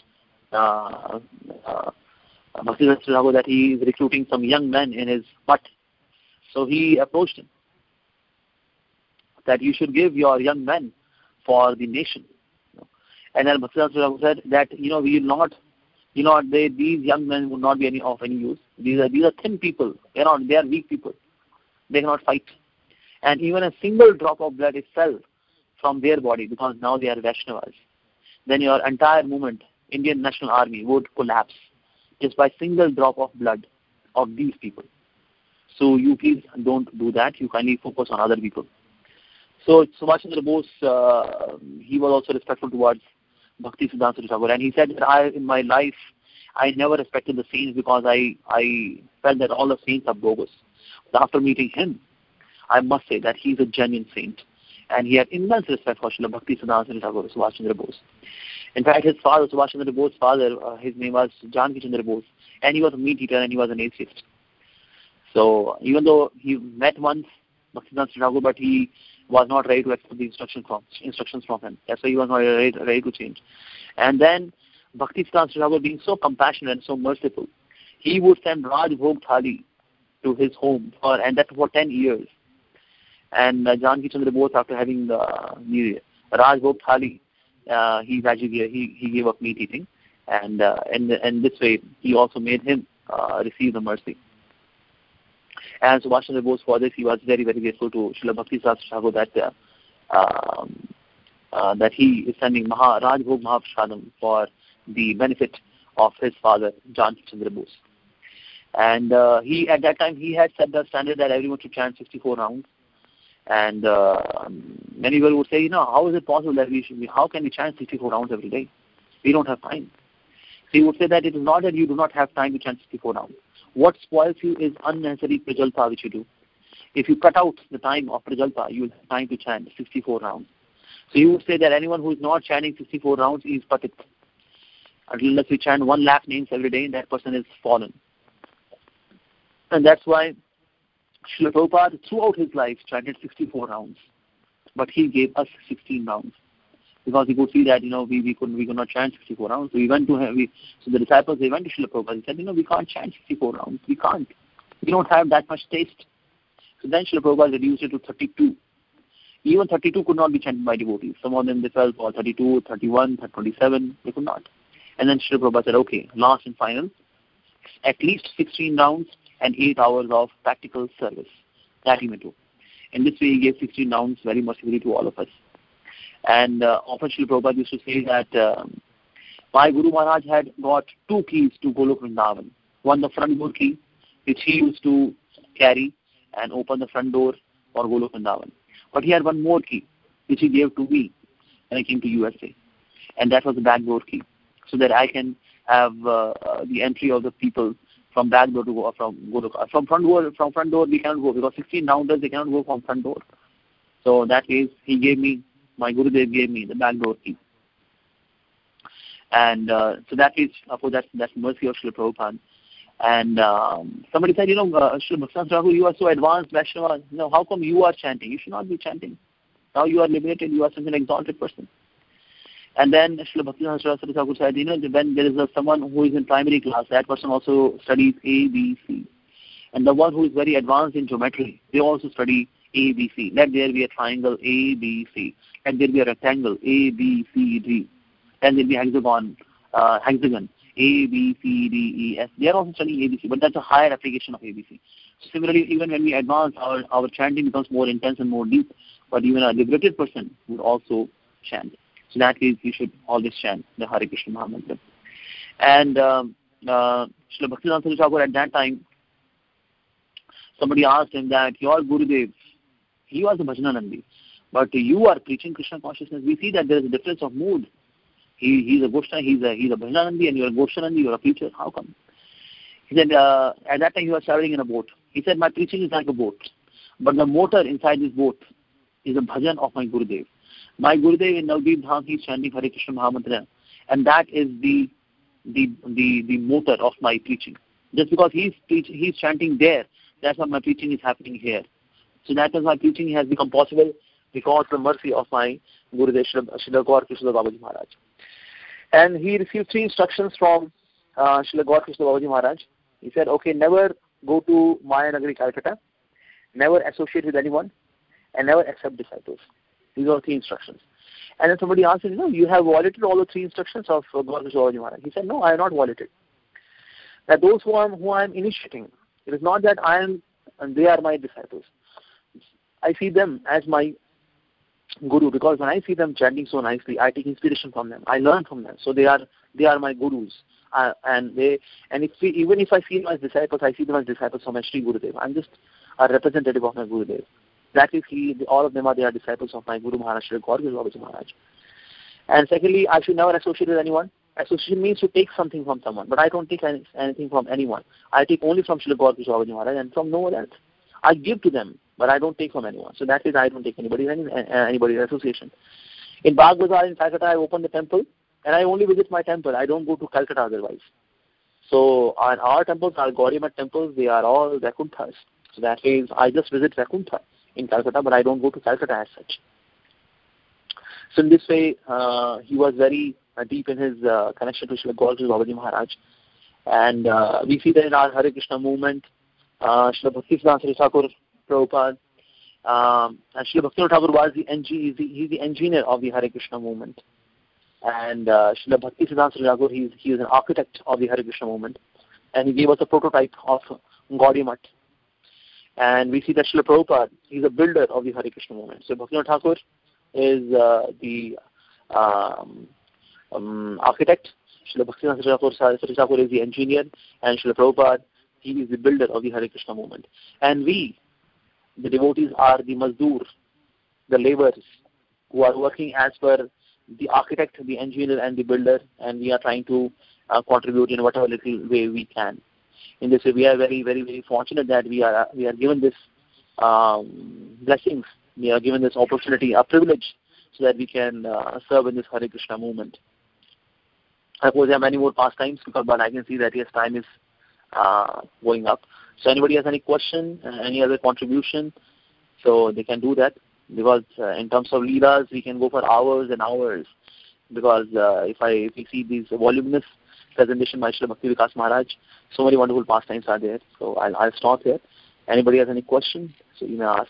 Speaker 2: Bhaktisiddhanta Thakur, that he is recruiting some young men in his mutt. So he approached him that you should give your young men for the nation. And then Bhaktisiddhanta Thakur said that we will not, these young men would not be of any use. These are thin people. They are weak people. They cannot fight. And even a single drop of blood is fell from their body, because now they are Vaishnavas, then your entire movement, Indian National Army, would collapse just by single drop of blood of these people. So you please don't do that. You kindly focus on other people. So Subhash Chandra Bose, he was also respectful towards Bhaktisiddhanta Thakur, and he said that in my life, I never respected the saints because I felt that all the saints are bogus. But after meeting him, I must say that he's a genuine saint. And he had immense respect for Srila Bhaktisiddhanta Thakur, Subhash Chandra Bose. In fact, his father, Subhash Chandra Bose's father, his name was Janki Chandra Bose, and he was a meat eater and he was an atheist. So even though he met once Bhaktisiddhanta Thakur, but he was not ready to accept the instructions from him. That's why he was not ready to change. And then Bhaktisiddhanta Thakur, being so compassionate and so merciful, he would send Raj Bhog Thali to his home, and that for 10 years. And Janki Chandra Bose, after having the Raj Bhog Thali, he gave up meat eating, and this way he also made him receive the mercy. And Subhash Chandra Bose, for this, he was very, very grateful to Srila Bhaktisiddhanta Thakur that he is sending Raj Bhog Mahaprasadam for the benefit of his father, Janki Chandra Bose. And he, at that time, he had set the standard that everyone should chant 64 rounds. And many people would say, how is it possible that how can we chant 64 rounds every day? We don't have time. So he would say that it is not that you do not have time to chant 64 rounds. What spoils you is unnecessary prajalpa which you do. If you cut out the time of prajalpa, you will have time to chant 64 rounds. So you would say that anyone who is not chanting 64 rounds is patit. Unless we chant 1 lakh names every day, that person is fallen. And that's why Srila Prabhupada throughout his life chanted 64 rounds. But he gave us 16 rounds. Because he could see that, we could not chant 64 rounds. So we went to him, so the disciples, they went to Srila Prabhupada. He said, we can't chant 64 rounds. We can't. We don't have that much taste. So then Srila Prabhupada reduced it to 32. Even 32 could not be chanted by devotees. Some of them, they felt, 32, 31, 27, they could not. And then Srila Prabhupada said, okay, last and final, at least 16 rounds and 8 hours of practical service. That he may do. In this way, he gave 16 rounds very mercifully to all of us. And often Srila Prabhupada used to say that my Guru Maharaj had got 2 keys to Golok Vrindavan. One, the front door key, which he used to carry and open the front door for Golok Vrindavan. But he had one more key, which he gave to me when I came to USA. And that was the back door key, so that I can have the entry of the people from back door to go from Golok. From front door we cannot go, because 16 rounders, they cannot go from front door. So that is, he gave me, my Gurudev gave me the back door key. And so that is, of course, that's mercy of Srila Prabhupada. And somebody said, Srila Bhaktisiddhanta Thakur, you are so advanced, Vaishnava, how come you are chanting? You should not be chanting. Now you are liberated, you are such an exalted person. And then Srila Bhaktisiddhanta Thakur said, when there is someone who is in primary class, that person also studies A, B, C. And the one who is very advanced in geometry, they also study A, B, C. Let there be a triangle A, B, C. Let there be a rectangle A, B, C, D. Then there will be hexagon A, B, C, D, E, F. They are also studying A, B, C, but that's a higher application of A, B, C. So similarly, even when we advance, our chanting becomes more intense and more deep. But even a liberated person would also chant. So that is, we should always chant the Hare Krishna Mahamantra. And Srila Bhaktisiddhanta Thakur, at that time, somebody asked him that your Gurudev, he was a Bhajananandi, but you are preaching Krishna consciousness. We see that there is a difference of mood. He's a Goshtha, he's a Bhajananandi, and you're a Goshtanandi, you're a preacher. How come? He said, at that time he was traveling in a boat. He said, my preaching is like a boat, but the motor inside this boat is a bhajan of my Gurudev. My Gurudev in Navdeep Dham, he's chanting Hare Krishna Mahamantra, and that is the motor of my preaching. Just because he's chanting there, that's why my preaching is happening here. So that is why preaching has become possible, because of the mercy of my Gurudev, Srila Gaur Krishna Babaji Maharaj. And he received 3 instructions from Srila Gaur Krishna Babaji Maharaj. He said, okay, never go to Maya Nagari, Calcutta, never associate with anyone, and never accept disciples. These are 3 instructions. And then somebody asked him, you have violated all the 3 instructions of Gaur Krishna Babaji Maharaj. He said, no, I have not violated. That those who I am initiating, it is not that they are my disciples. I see them as my Guru, because when I see them chanting so nicely, I take inspiration from them. I learn from them. So they are my Gurus. Even if I see them as disciples, I see them as disciples from my Sri Gurudev. I'm just a representative of my Gurudev. That is, all of them they are disciples of my Guru Maharaj, Sri Gaur Krishna Babaji Maharaj. And secondly, I should never associate with anyone. Association means to take something from someone, but I don't take anything from anyone. I take only from Sri Gaur Krishna Babaji Maharaj and from no one else. I give to them, but I don't take from anyone. So that is, I don't take anybody's association. In Bagh Bazaar in Calcutta, I opened the temple, and I only visit my temple. I don't go to Calcutta otherwise. So our temples, our Gaudiya Math temples, they are all Vaikuntha's. So that means I just visit Vaikuntha in Calcutta, but I don't go to Calcutta as such. So in this way, he was very deep in his connection to Srila Gaur Babaji Maharaj. And we see that in our Hare Krishna movement, Srila Bhaktisiddhanta Thakur Prabhupada, and Srila Bhaktivinoda Thakur was he's the engineer of the Hare Krishna movement. And Srila Bhaktisiddhanta Thakur, he is an architect of the Hare Krishna movement. And he gave us a prototype of Gaudiya Math. And we see that Srila Prabhupada, he's a builder of the Hare Krishna movement. So Bhaktivinoda Thakur is the architect, Srila Bhaktisiddhanta Thakur is the engineer, and Srila Prabhupada, he is the builder of the Hare Krishna movement. And we, the devotees, are the mazdoor, the laborers, who are working as per the architect, the engineer, and the builder, and we are trying to contribute in whatever little way we can. In this way, we are very, very, very fortunate that we are given this blessings, we are given this opportunity, a privilege, so that we can serve in this Hare Krishna movement. Of course, there are many more pastimes, but I can see that yes, time is going up. So anybody has any question, any other contribution, so they can do that, because in terms of leelas, we can go for hours and hours, because if we see these voluminous presentation by Srila Bhakti Vikas Maharaj, so many wonderful pastimes are there. So I'll stop here. Anybody has any question, so you may ask.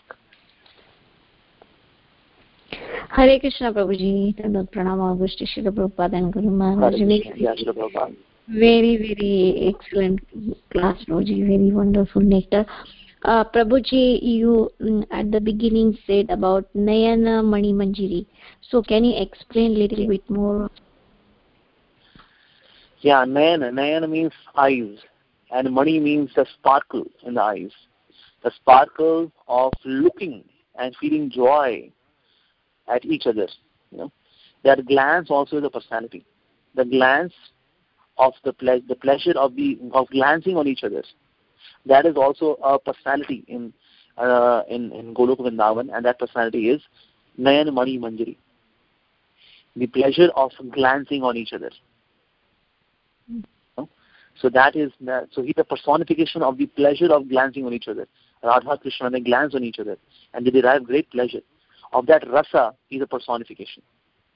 Speaker 3: Hare Krishna Prabhuji, Pranam Augusti Srila Prabhupada and Guru Maharaj. Very, very excellent class, Prabhuji. Very wonderful nectar. Prabhuji, you at the beginning said about Nayana Mani Manjiri. So can you explain a little bit more?
Speaker 2: Yeah, Nayana means eyes, and Mani means the sparkle in the eyes. The sparkle of looking and feeling joy at each other. That glance also is a personality. The glance of the pleasure of glancing on each other. That is also a personality in Golok Vrindavan, and that personality is Nayan Mani Manjari. The pleasure of glancing on each other. So that is he's the personification of the pleasure of glancing on each other. Radha Krishna, they glance on each other and they derive great pleasure. Of that rasa, he's a personification.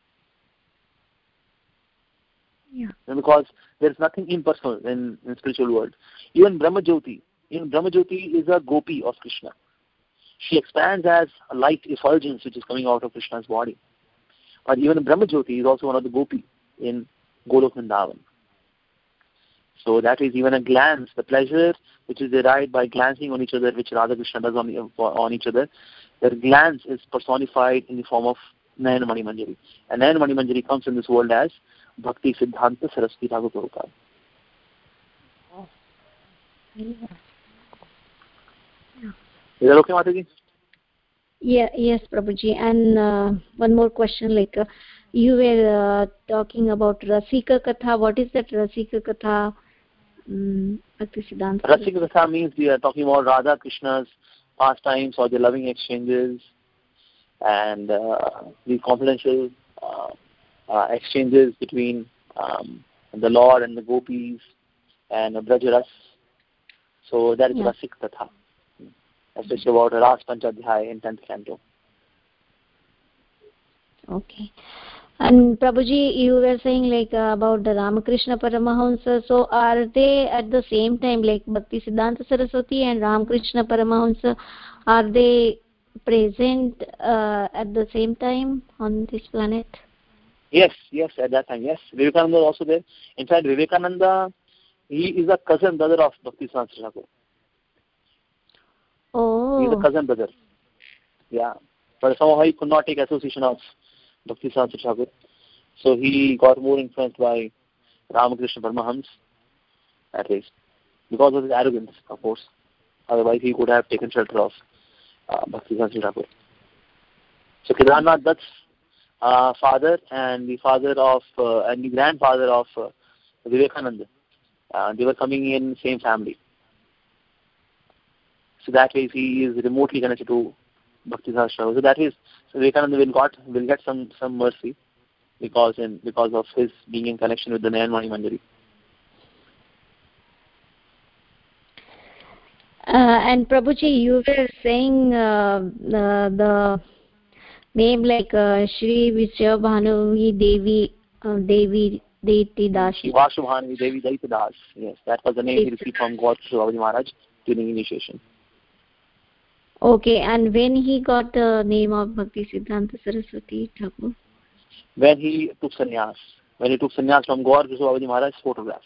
Speaker 3: Yeah.
Speaker 2: And because there is nothing impersonal in spiritual world. Even Brahma Jyoti is a gopi of Krishna. She expands as a light effulgence which is coming out of Krishna's body. But even Brahma Jyoti is also one of the gopi in Golok Vrindavan. So that is even a glance, the pleasure which is derived by glancing on each other, which Radha Krishna does on each other. That glance is personified in the form of Nayana Mani Manjari. And Nayana Mani Manjari comes in this world as Bhakti Siddhanta Saraswati Thakur Prabhupada. Is that okay, Mataji?
Speaker 3: Yeah, yes, Prabhuji. And one more question, you were talking about Rasika Katha. What is that Rasika Katha?
Speaker 2: Rasika Katha means we are talking about Radha Krishna's pastimes or the loving exchanges and the confidential exchanges between the Lord and the gopis and Brajaras. So that is Rasika Katha. Especially about Ras Panchadhyaya in 10th canto.
Speaker 3: Okay. And Prabhuji, you were saying about the Ramakrishna Paramahamsa. So are they at the same time, like Bhakti Siddhanta Saraswati and Ramakrishna Paramahamsa, are they present at the same time on this planet?
Speaker 2: Yes, at that time, yes. Vivekananda was also there. In fact, Vivekananda, he is a cousin brother of Bhakti Siddhanta Thakur.
Speaker 3: Oh.
Speaker 2: He is a cousin brother. Yeah. But somehow he could not take association of Bhakti Siddhanta Thakur. So he got more influenced by Ramakrishna Paramahamsa, at least. Because of his arrogance, of course. Otherwise he could have taken shelter of Bhakti Siddhanta Thakur. So Kedarnath Dutt's father and the father of and the grandfather of Vivekananda, they were coming in same family. So that way he is remotely connected to Bhakti Siddhanta Thakur. So that is, Vivekananda will get some mercy because of his being in connection with the Nayana Mani Manjari.
Speaker 3: And Prabhuji, you were saying the name Shri Vijayabhanu Devi Devi Deiti Das.
Speaker 2: Shiva Shubhani Devi Daita Das. Yes, that was the name he received from God Kishore Babaji Maharaj during initiation.
Speaker 3: Okay, and when he got the name of Bhakti Siddhanta Saraswati Thakur?
Speaker 2: When he took sannyas. When he took sannyas from God Kishore Babaji Maharaj's photograph.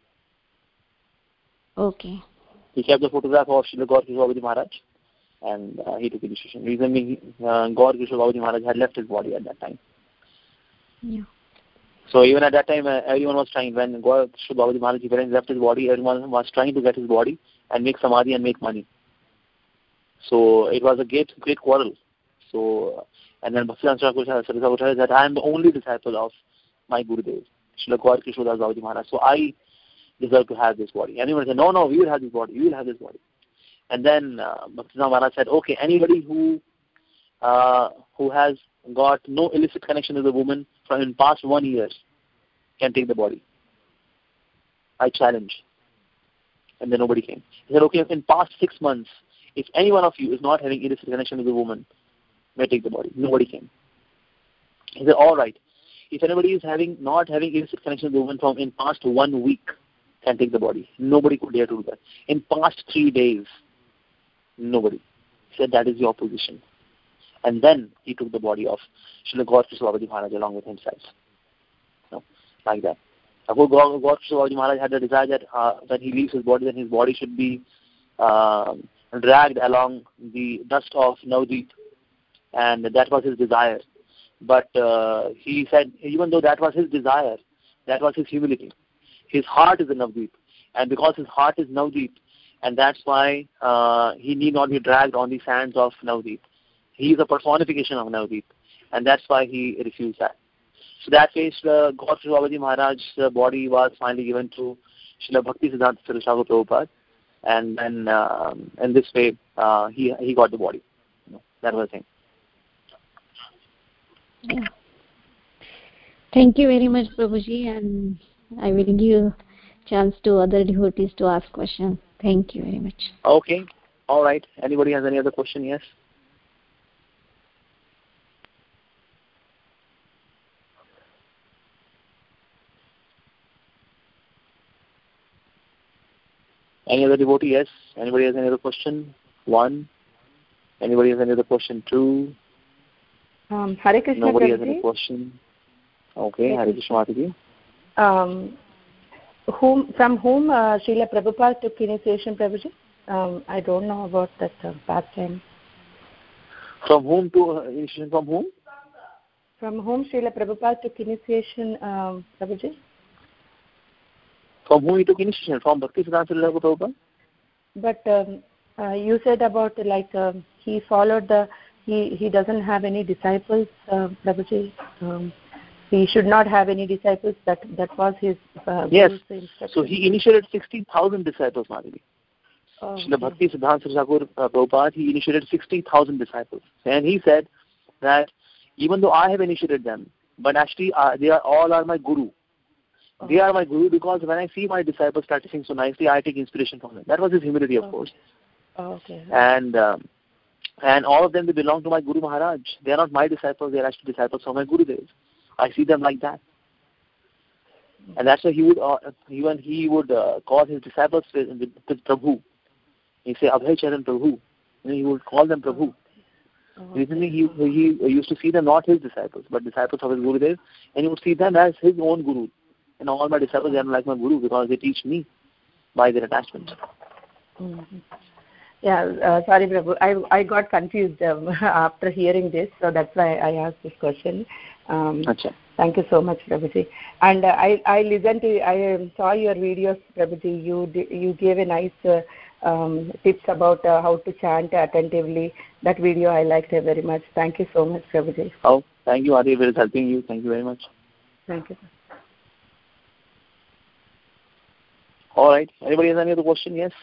Speaker 3: Okay.
Speaker 2: He kept the photograph of Srila Gaur Kishore Babaji Maharaj and he took initiation. Reason being, Gaur Kishore Babaji Maharaj had left his body at that time.
Speaker 3: Yeah.
Speaker 2: So even at that time, everyone was trying. When Gaur Kishore Babaji Maharaj left his body, everyone was trying to get his body and make samadhi and make money. So it was a great quarrel. So, and then Bhaktivedanta Saraswati Thakur said that I am the only disciple of my Gurudev, Srila Gaur Kishore Das Babaji Maharaj. So I deserve to have this body. Anyone said, no, we will have this body. You will have this body. And then Bhaktivedanta Maharaj said, okay, anybody who has got no illicit connection with a woman from in past 1 year can take the body. I challenge. And then nobody came. He said, okay, in past 6 months, if any one of you is not having illicit connection with a woman, may take the body. Nobody came. He said, all right. If anybody is not having illicit connection with a woman from in past 1 week, can take the body. Nobody could dare to do that. In past 3 days, nobody. He said, that is your position. And then he took the body of Srila Gaur Kishore Babaji Maharaj along with himself. Like that. Gaur Kishore Babaji Maharaj had the desire that when he leaves his body, then his body should be dragged along the dust of Navdeep. And that was his desire. But he said, even though that was his desire, that was his humility. His heart is in Navdeep. And because his heart is Navdeep, and that's why he need not be dragged on the sands of Navdeep. He is a personification of Navdeep. And that's why he refused that. So that way, Gaur Kishore Babaji Maharaj's body was finally given to Srila Bhakti Siddhanta Saraswati Thakur Prabhupada. And then in this way, he got the body. That was the thing.
Speaker 3: Yeah. Thank you very much, Prabhuji, and I will give chance to other devotees to ask questions. Thank you very much.
Speaker 2: Okay. All right. Anybody has any other question? Yes? Any other devotee? Yes. Anybody has any other question? 1. Anybody has any other question? 2.
Speaker 1: Hare Krishna.
Speaker 2: Nobody
Speaker 1: Prabhuji.
Speaker 2: has any question. Okay. Hare Krishna Mataji.
Speaker 1: From whom Srila Prabhupada took initiation, Prabhuji? I don't know about that past time.
Speaker 2: From whom to initiation? From whom?
Speaker 1: From whom Srila Prabhupada took initiation, Prabhuji?
Speaker 2: From whom he took initiation? From Bhakti Siddhanta Saraswati Prabhupada?
Speaker 1: But you said about he followed he doesn't have any disciples, Prabhuji. He should not have any disciples. That was his
Speaker 2: yes.
Speaker 1: instruction.
Speaker 2: So he initiated 60,000 disciples, Madhavi. Srila Bhakti Siddhanta Saraswati Prabhupada, he initiated 60,000 disciples. And he said that even though I have initiated them, but actually they all are my guru. They are my guru because when I see my disciples practicing so nicely, I take inspiration from them. That was his humility, of course.
Speaker 1: Okay.
Speaker 2: And all of them, they belong to my Guru Maharaj. They are not my disciples. They are actually disciples of my Gurudev. I see them like that. And that's why he would call his disciples with Prabhu. He say Abhay Charan Prabhu. He would call them Prabhu. Recently, he used to see them not his disciples, but disciples of his Gurudev, and he would see them as his own Guru. And all my disciples, they are like my Guru because they teach me by their attachment.
Speaker 1: Mm-hmm. Yeah, sorry, Prabhu. I got confused after hearing this, so that's why I asked this question. Thank you so much, Prabhuji. And I saw your videos, Prabhuji. You gave a nice tips about how to chant attentively. That video I liked very much. Thank you so much, Prabhuji.
Speaker 2: Oh, thank you, Adi. It is helping you. Thank you very much.
Speaker 1: Thank you.
Speaker 2: All right. Anybody has any other question? Yes?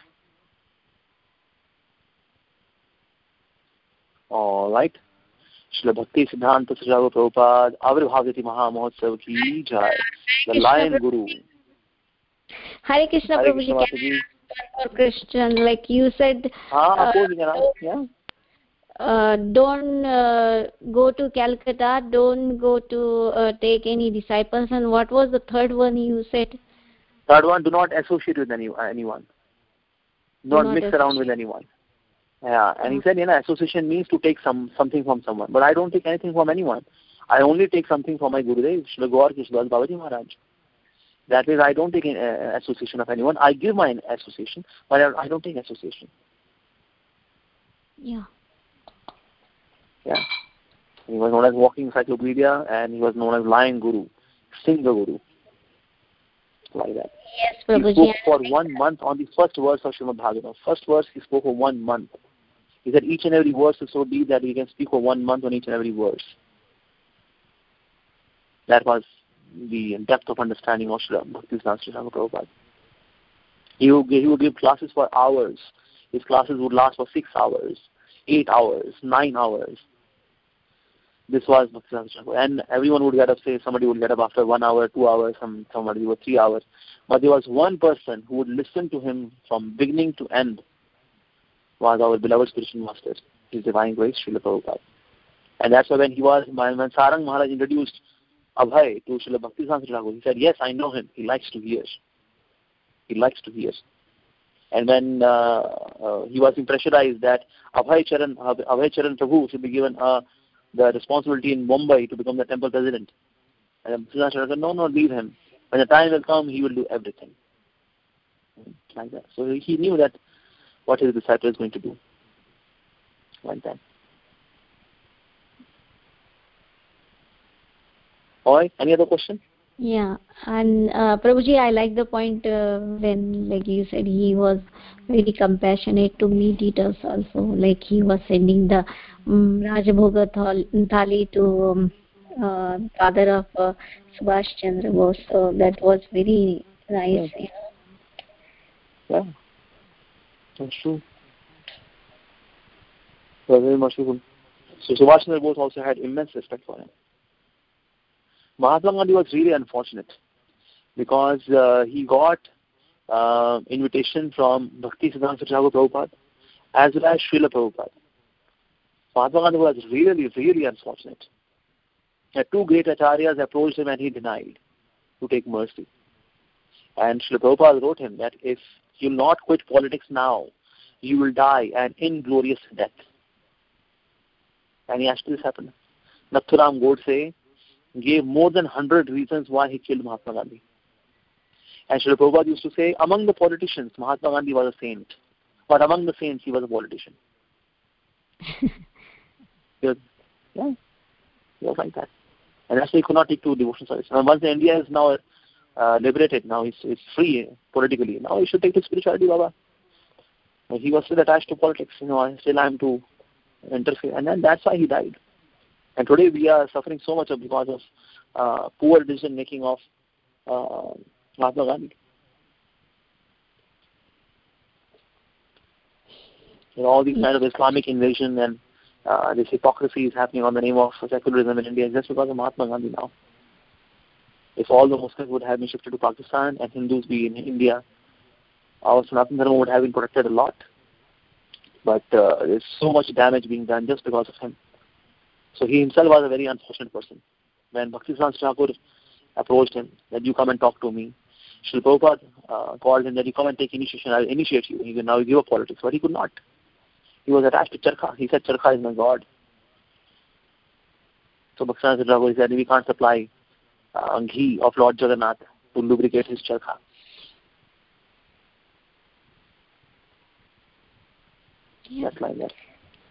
Speaker 2: All right. Srila Bhakti Siddhanta Saraswati Prabhupada Avirbhavati Maha Mahotsav ki jai. The Lion Guru.
Speaker 3: Hare Krishna, Prabhuji. One more question. Like you said,
Speaker 2: of course you can ask. Yeah.
Speaker 3: don't go to Calcutta, don't go to take any disciples. And what was the third one you said?
Speaker 2: Third one, do not associate with anyone. Do not mix around with anyone. Yeah, and he said, association means to take something from someone. But I don't take anything from anyone. I only take something from my Gurudev, Srila Gaur Krishnadas Babaji Maharaj. That means I don't take an association of anyone. I give my association, but I don't take association.
Speaker 3: Yeah.
Speaker 2: Yeah. He was known as Walking Encyclopedia, and he was known as Lion Guru, Singer Guru. Like that.
Speaker 3: Yes, Prabhuji.
Speaker 2: He spoke for 1 month on the first verse of Srimad Bhagavatam. First verse he spoke for 1 month. He said each and every verse is so deep that he can speak for 1 month on each and every verse. That was the depth of understanding of Srila Bhaktisiddhanta Sri Thakur Prabhupada. He would give classes for hours. His classes would last for 6 hours, 8 hours, 9 hours. This was Bhaktisiddhanta Thakur. And everyone would get up, say somebody would get up after 1 hour, 2 hours, somebody was 3 hours. But there was one person who would listen to him from beginning to end, was our beloved spiritual master, His Divine Grace, Srila Prabhupada. And that's why when Sarang Maharaj introduced Abhay to Srila Bhaktisiddhanta Thakur, he said, yes, I know him. He likes to hear. He likes to hear. And when he was pressurized that Abhay Charan Prabhu should be given the responsibility in Mumbai to become the temple president. And Bhaktisiddhanta Thakur said, no, leave him. When the time will come, he will do everything. Like that. So he knew that what his disciple is going to do. Like that. Alright, any other question?
Speaker 3: Yeah, and Prabhuji, I like the point when, like you said, he was very compassionate to meat eaters also. Like he was sending the Rajabhoga Thali to father of Subhash Chandra Bose. So that was very nice.
Speaker 2: Yeah, that's true. Very much true. So Subhash Chandra Bose also had immense respect for him. Mahatma Gandhi was really unfortunate because he got invitation from Bhaktisiddhanta Thakur Prabhupada as well as Srila Prabhupada. Mahatma Gandhi was really, really unfortunate. The two great acharyas approached him and he denied to take mercy. And Srila Prabhupada wrote him that if you will not quit politics now, you will die an inglorious death. And actually this happened. Nathuram Godse gave more than 100 reasons why he killed Mahatma Gandhi. And Srila Prabhupada used to say, among the politicians, Mahatma Gandhi was a saint. But among the saints, he was a politician. He was like that. And that's why he could not take to devotional service. And once India is now liberated, now it's free politically, now he should take to spirituality, Baba. But he was still attached to politics, still I am to interfere. And then that's why he died. And today we are suffering so much because of poor decision making of Mahatma Gandhi. All these kind of Islamic invasion and this hypocrisy is happening on the name of secularism in India just because of Mahatma Gandhi now. If all the Muslims would have been shifted to Pakistan and Hindus be in India, our Sanatana Dharma would have been protected a lot. But there's so much damage being done just because of him. So he himself was a very unfortunate person. When Bhaktisiddhanta Thakur approached him that you come and talk to me, Srila Prabhupada called him that you come and take initiation, I will initiate you. He will now give up politics, but he could not. He was attached to Charkha. He said Charkha is my God. So Bhaktisiddhanta Thakur said we can't supply ghee of Lord Jagannath to lubricate his Charkha. Just like that.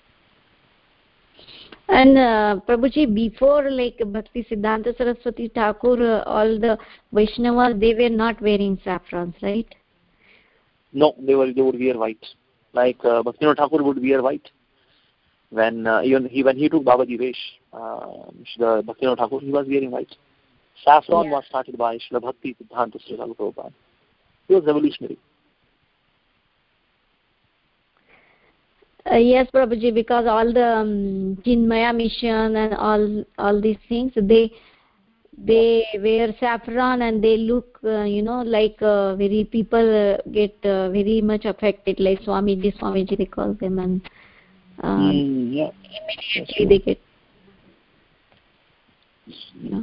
Speaker 3: And Prabhuji, before like Bhaktisiddhanta Saraswati Thakur, all the Vaishnavas, they were not wearing saffrons, right?
Speaker 2: No, they would wear white. Like Bhaktivinoda Thakur would wear white. When he took Babaji Vesh, the Bhaktivinoda Thakur, he was wearing white. Saffron was started by Srila Bhaktisiddhanta Sri Thakur Prabhupada. He was revolutionary.
Speaker 3: Yes, Prabhuji, because all the Chinmaya mission and all these things, they wear saffron and they look, like very people get very much affected, like Swamiji they call them, and Immediately they get. Yeah.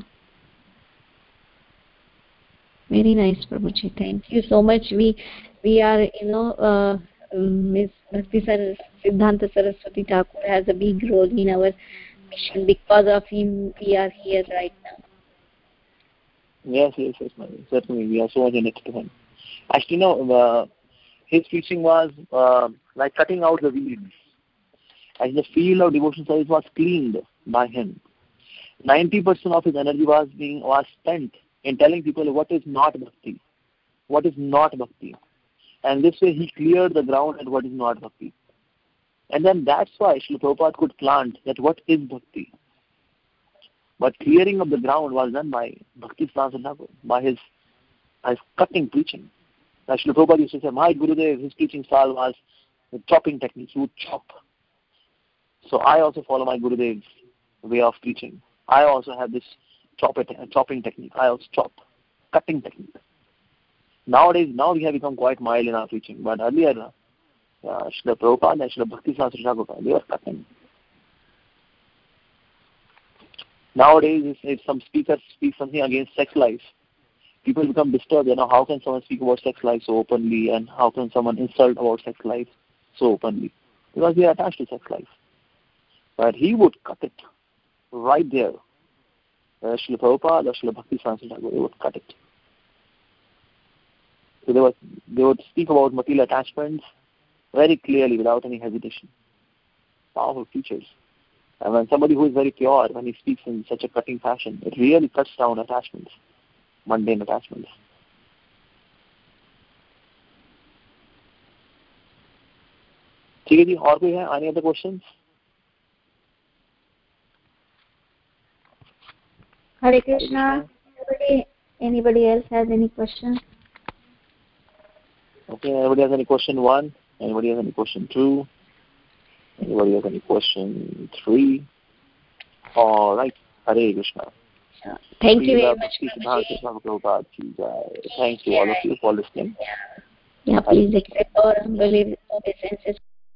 Speaker 3: Very nice, Prabhuji. Thank you so much. We are, Miss Bhakti Siddhanta Saraswati Thakur has a big role in our mission. Because of him, we are here right now.
Speaker 2: Yes, madam. Certainly. We are so much connected to him. Actually, his preaching was like cutting out the weeds. As the field of devotional service was cleaned by him. 90% of his energy was spent in telling people what is not bhakti. What is not bhakti. And this way he cleared the ground at what is not bhakti. And then that's why Srila Prabhupada could plant that what is bhakti. But clearing of the ground was done by Bhakti Siddhanta Thakur, by his cutting preaching. Like Srila Prabhupada used to say, my Gurudev, his preaching style was the chopping technique. He would chop. So I also follow my Gurudev's way of preaching. I also have this chopping technique. I also chop. Cutting technique. Now we have become quite mild in our preaching. But earlier, Srila Prabhupada and Srila Bhakti Siddhanta Thakur, they were cutting. Nowadays, if some speakers speak something against sex life, people become disturbed. How can someone speak about sex life so openly, and how can someone insult about sex life so openly? Because they are attached to sex life. But he would cut it right there. Srila Prabhupada or Srila Bhakti Siddhanta Thakur, they would cut it. So they would speak about material attachments very clearly without any hesitation. Powerful features. And when somebody who is very pure, when he speaks in such a cutting fashion, it really cuts down attachments, mundane attachments. ठीक है जी, और कोई है? Any other questions?
Speaker 3: Hare Krishna. Anybody else has any questions?
Speaker 2: Okay, anybody has any question 1? Anybody has any question 2? Anybody has any question 3? All right. Hare Krishna.
Speaker 3: Thank you very much.
Speaker 2: Thank you all of you for listening.
Speaker 3: Yeah, please accept our humble obeisances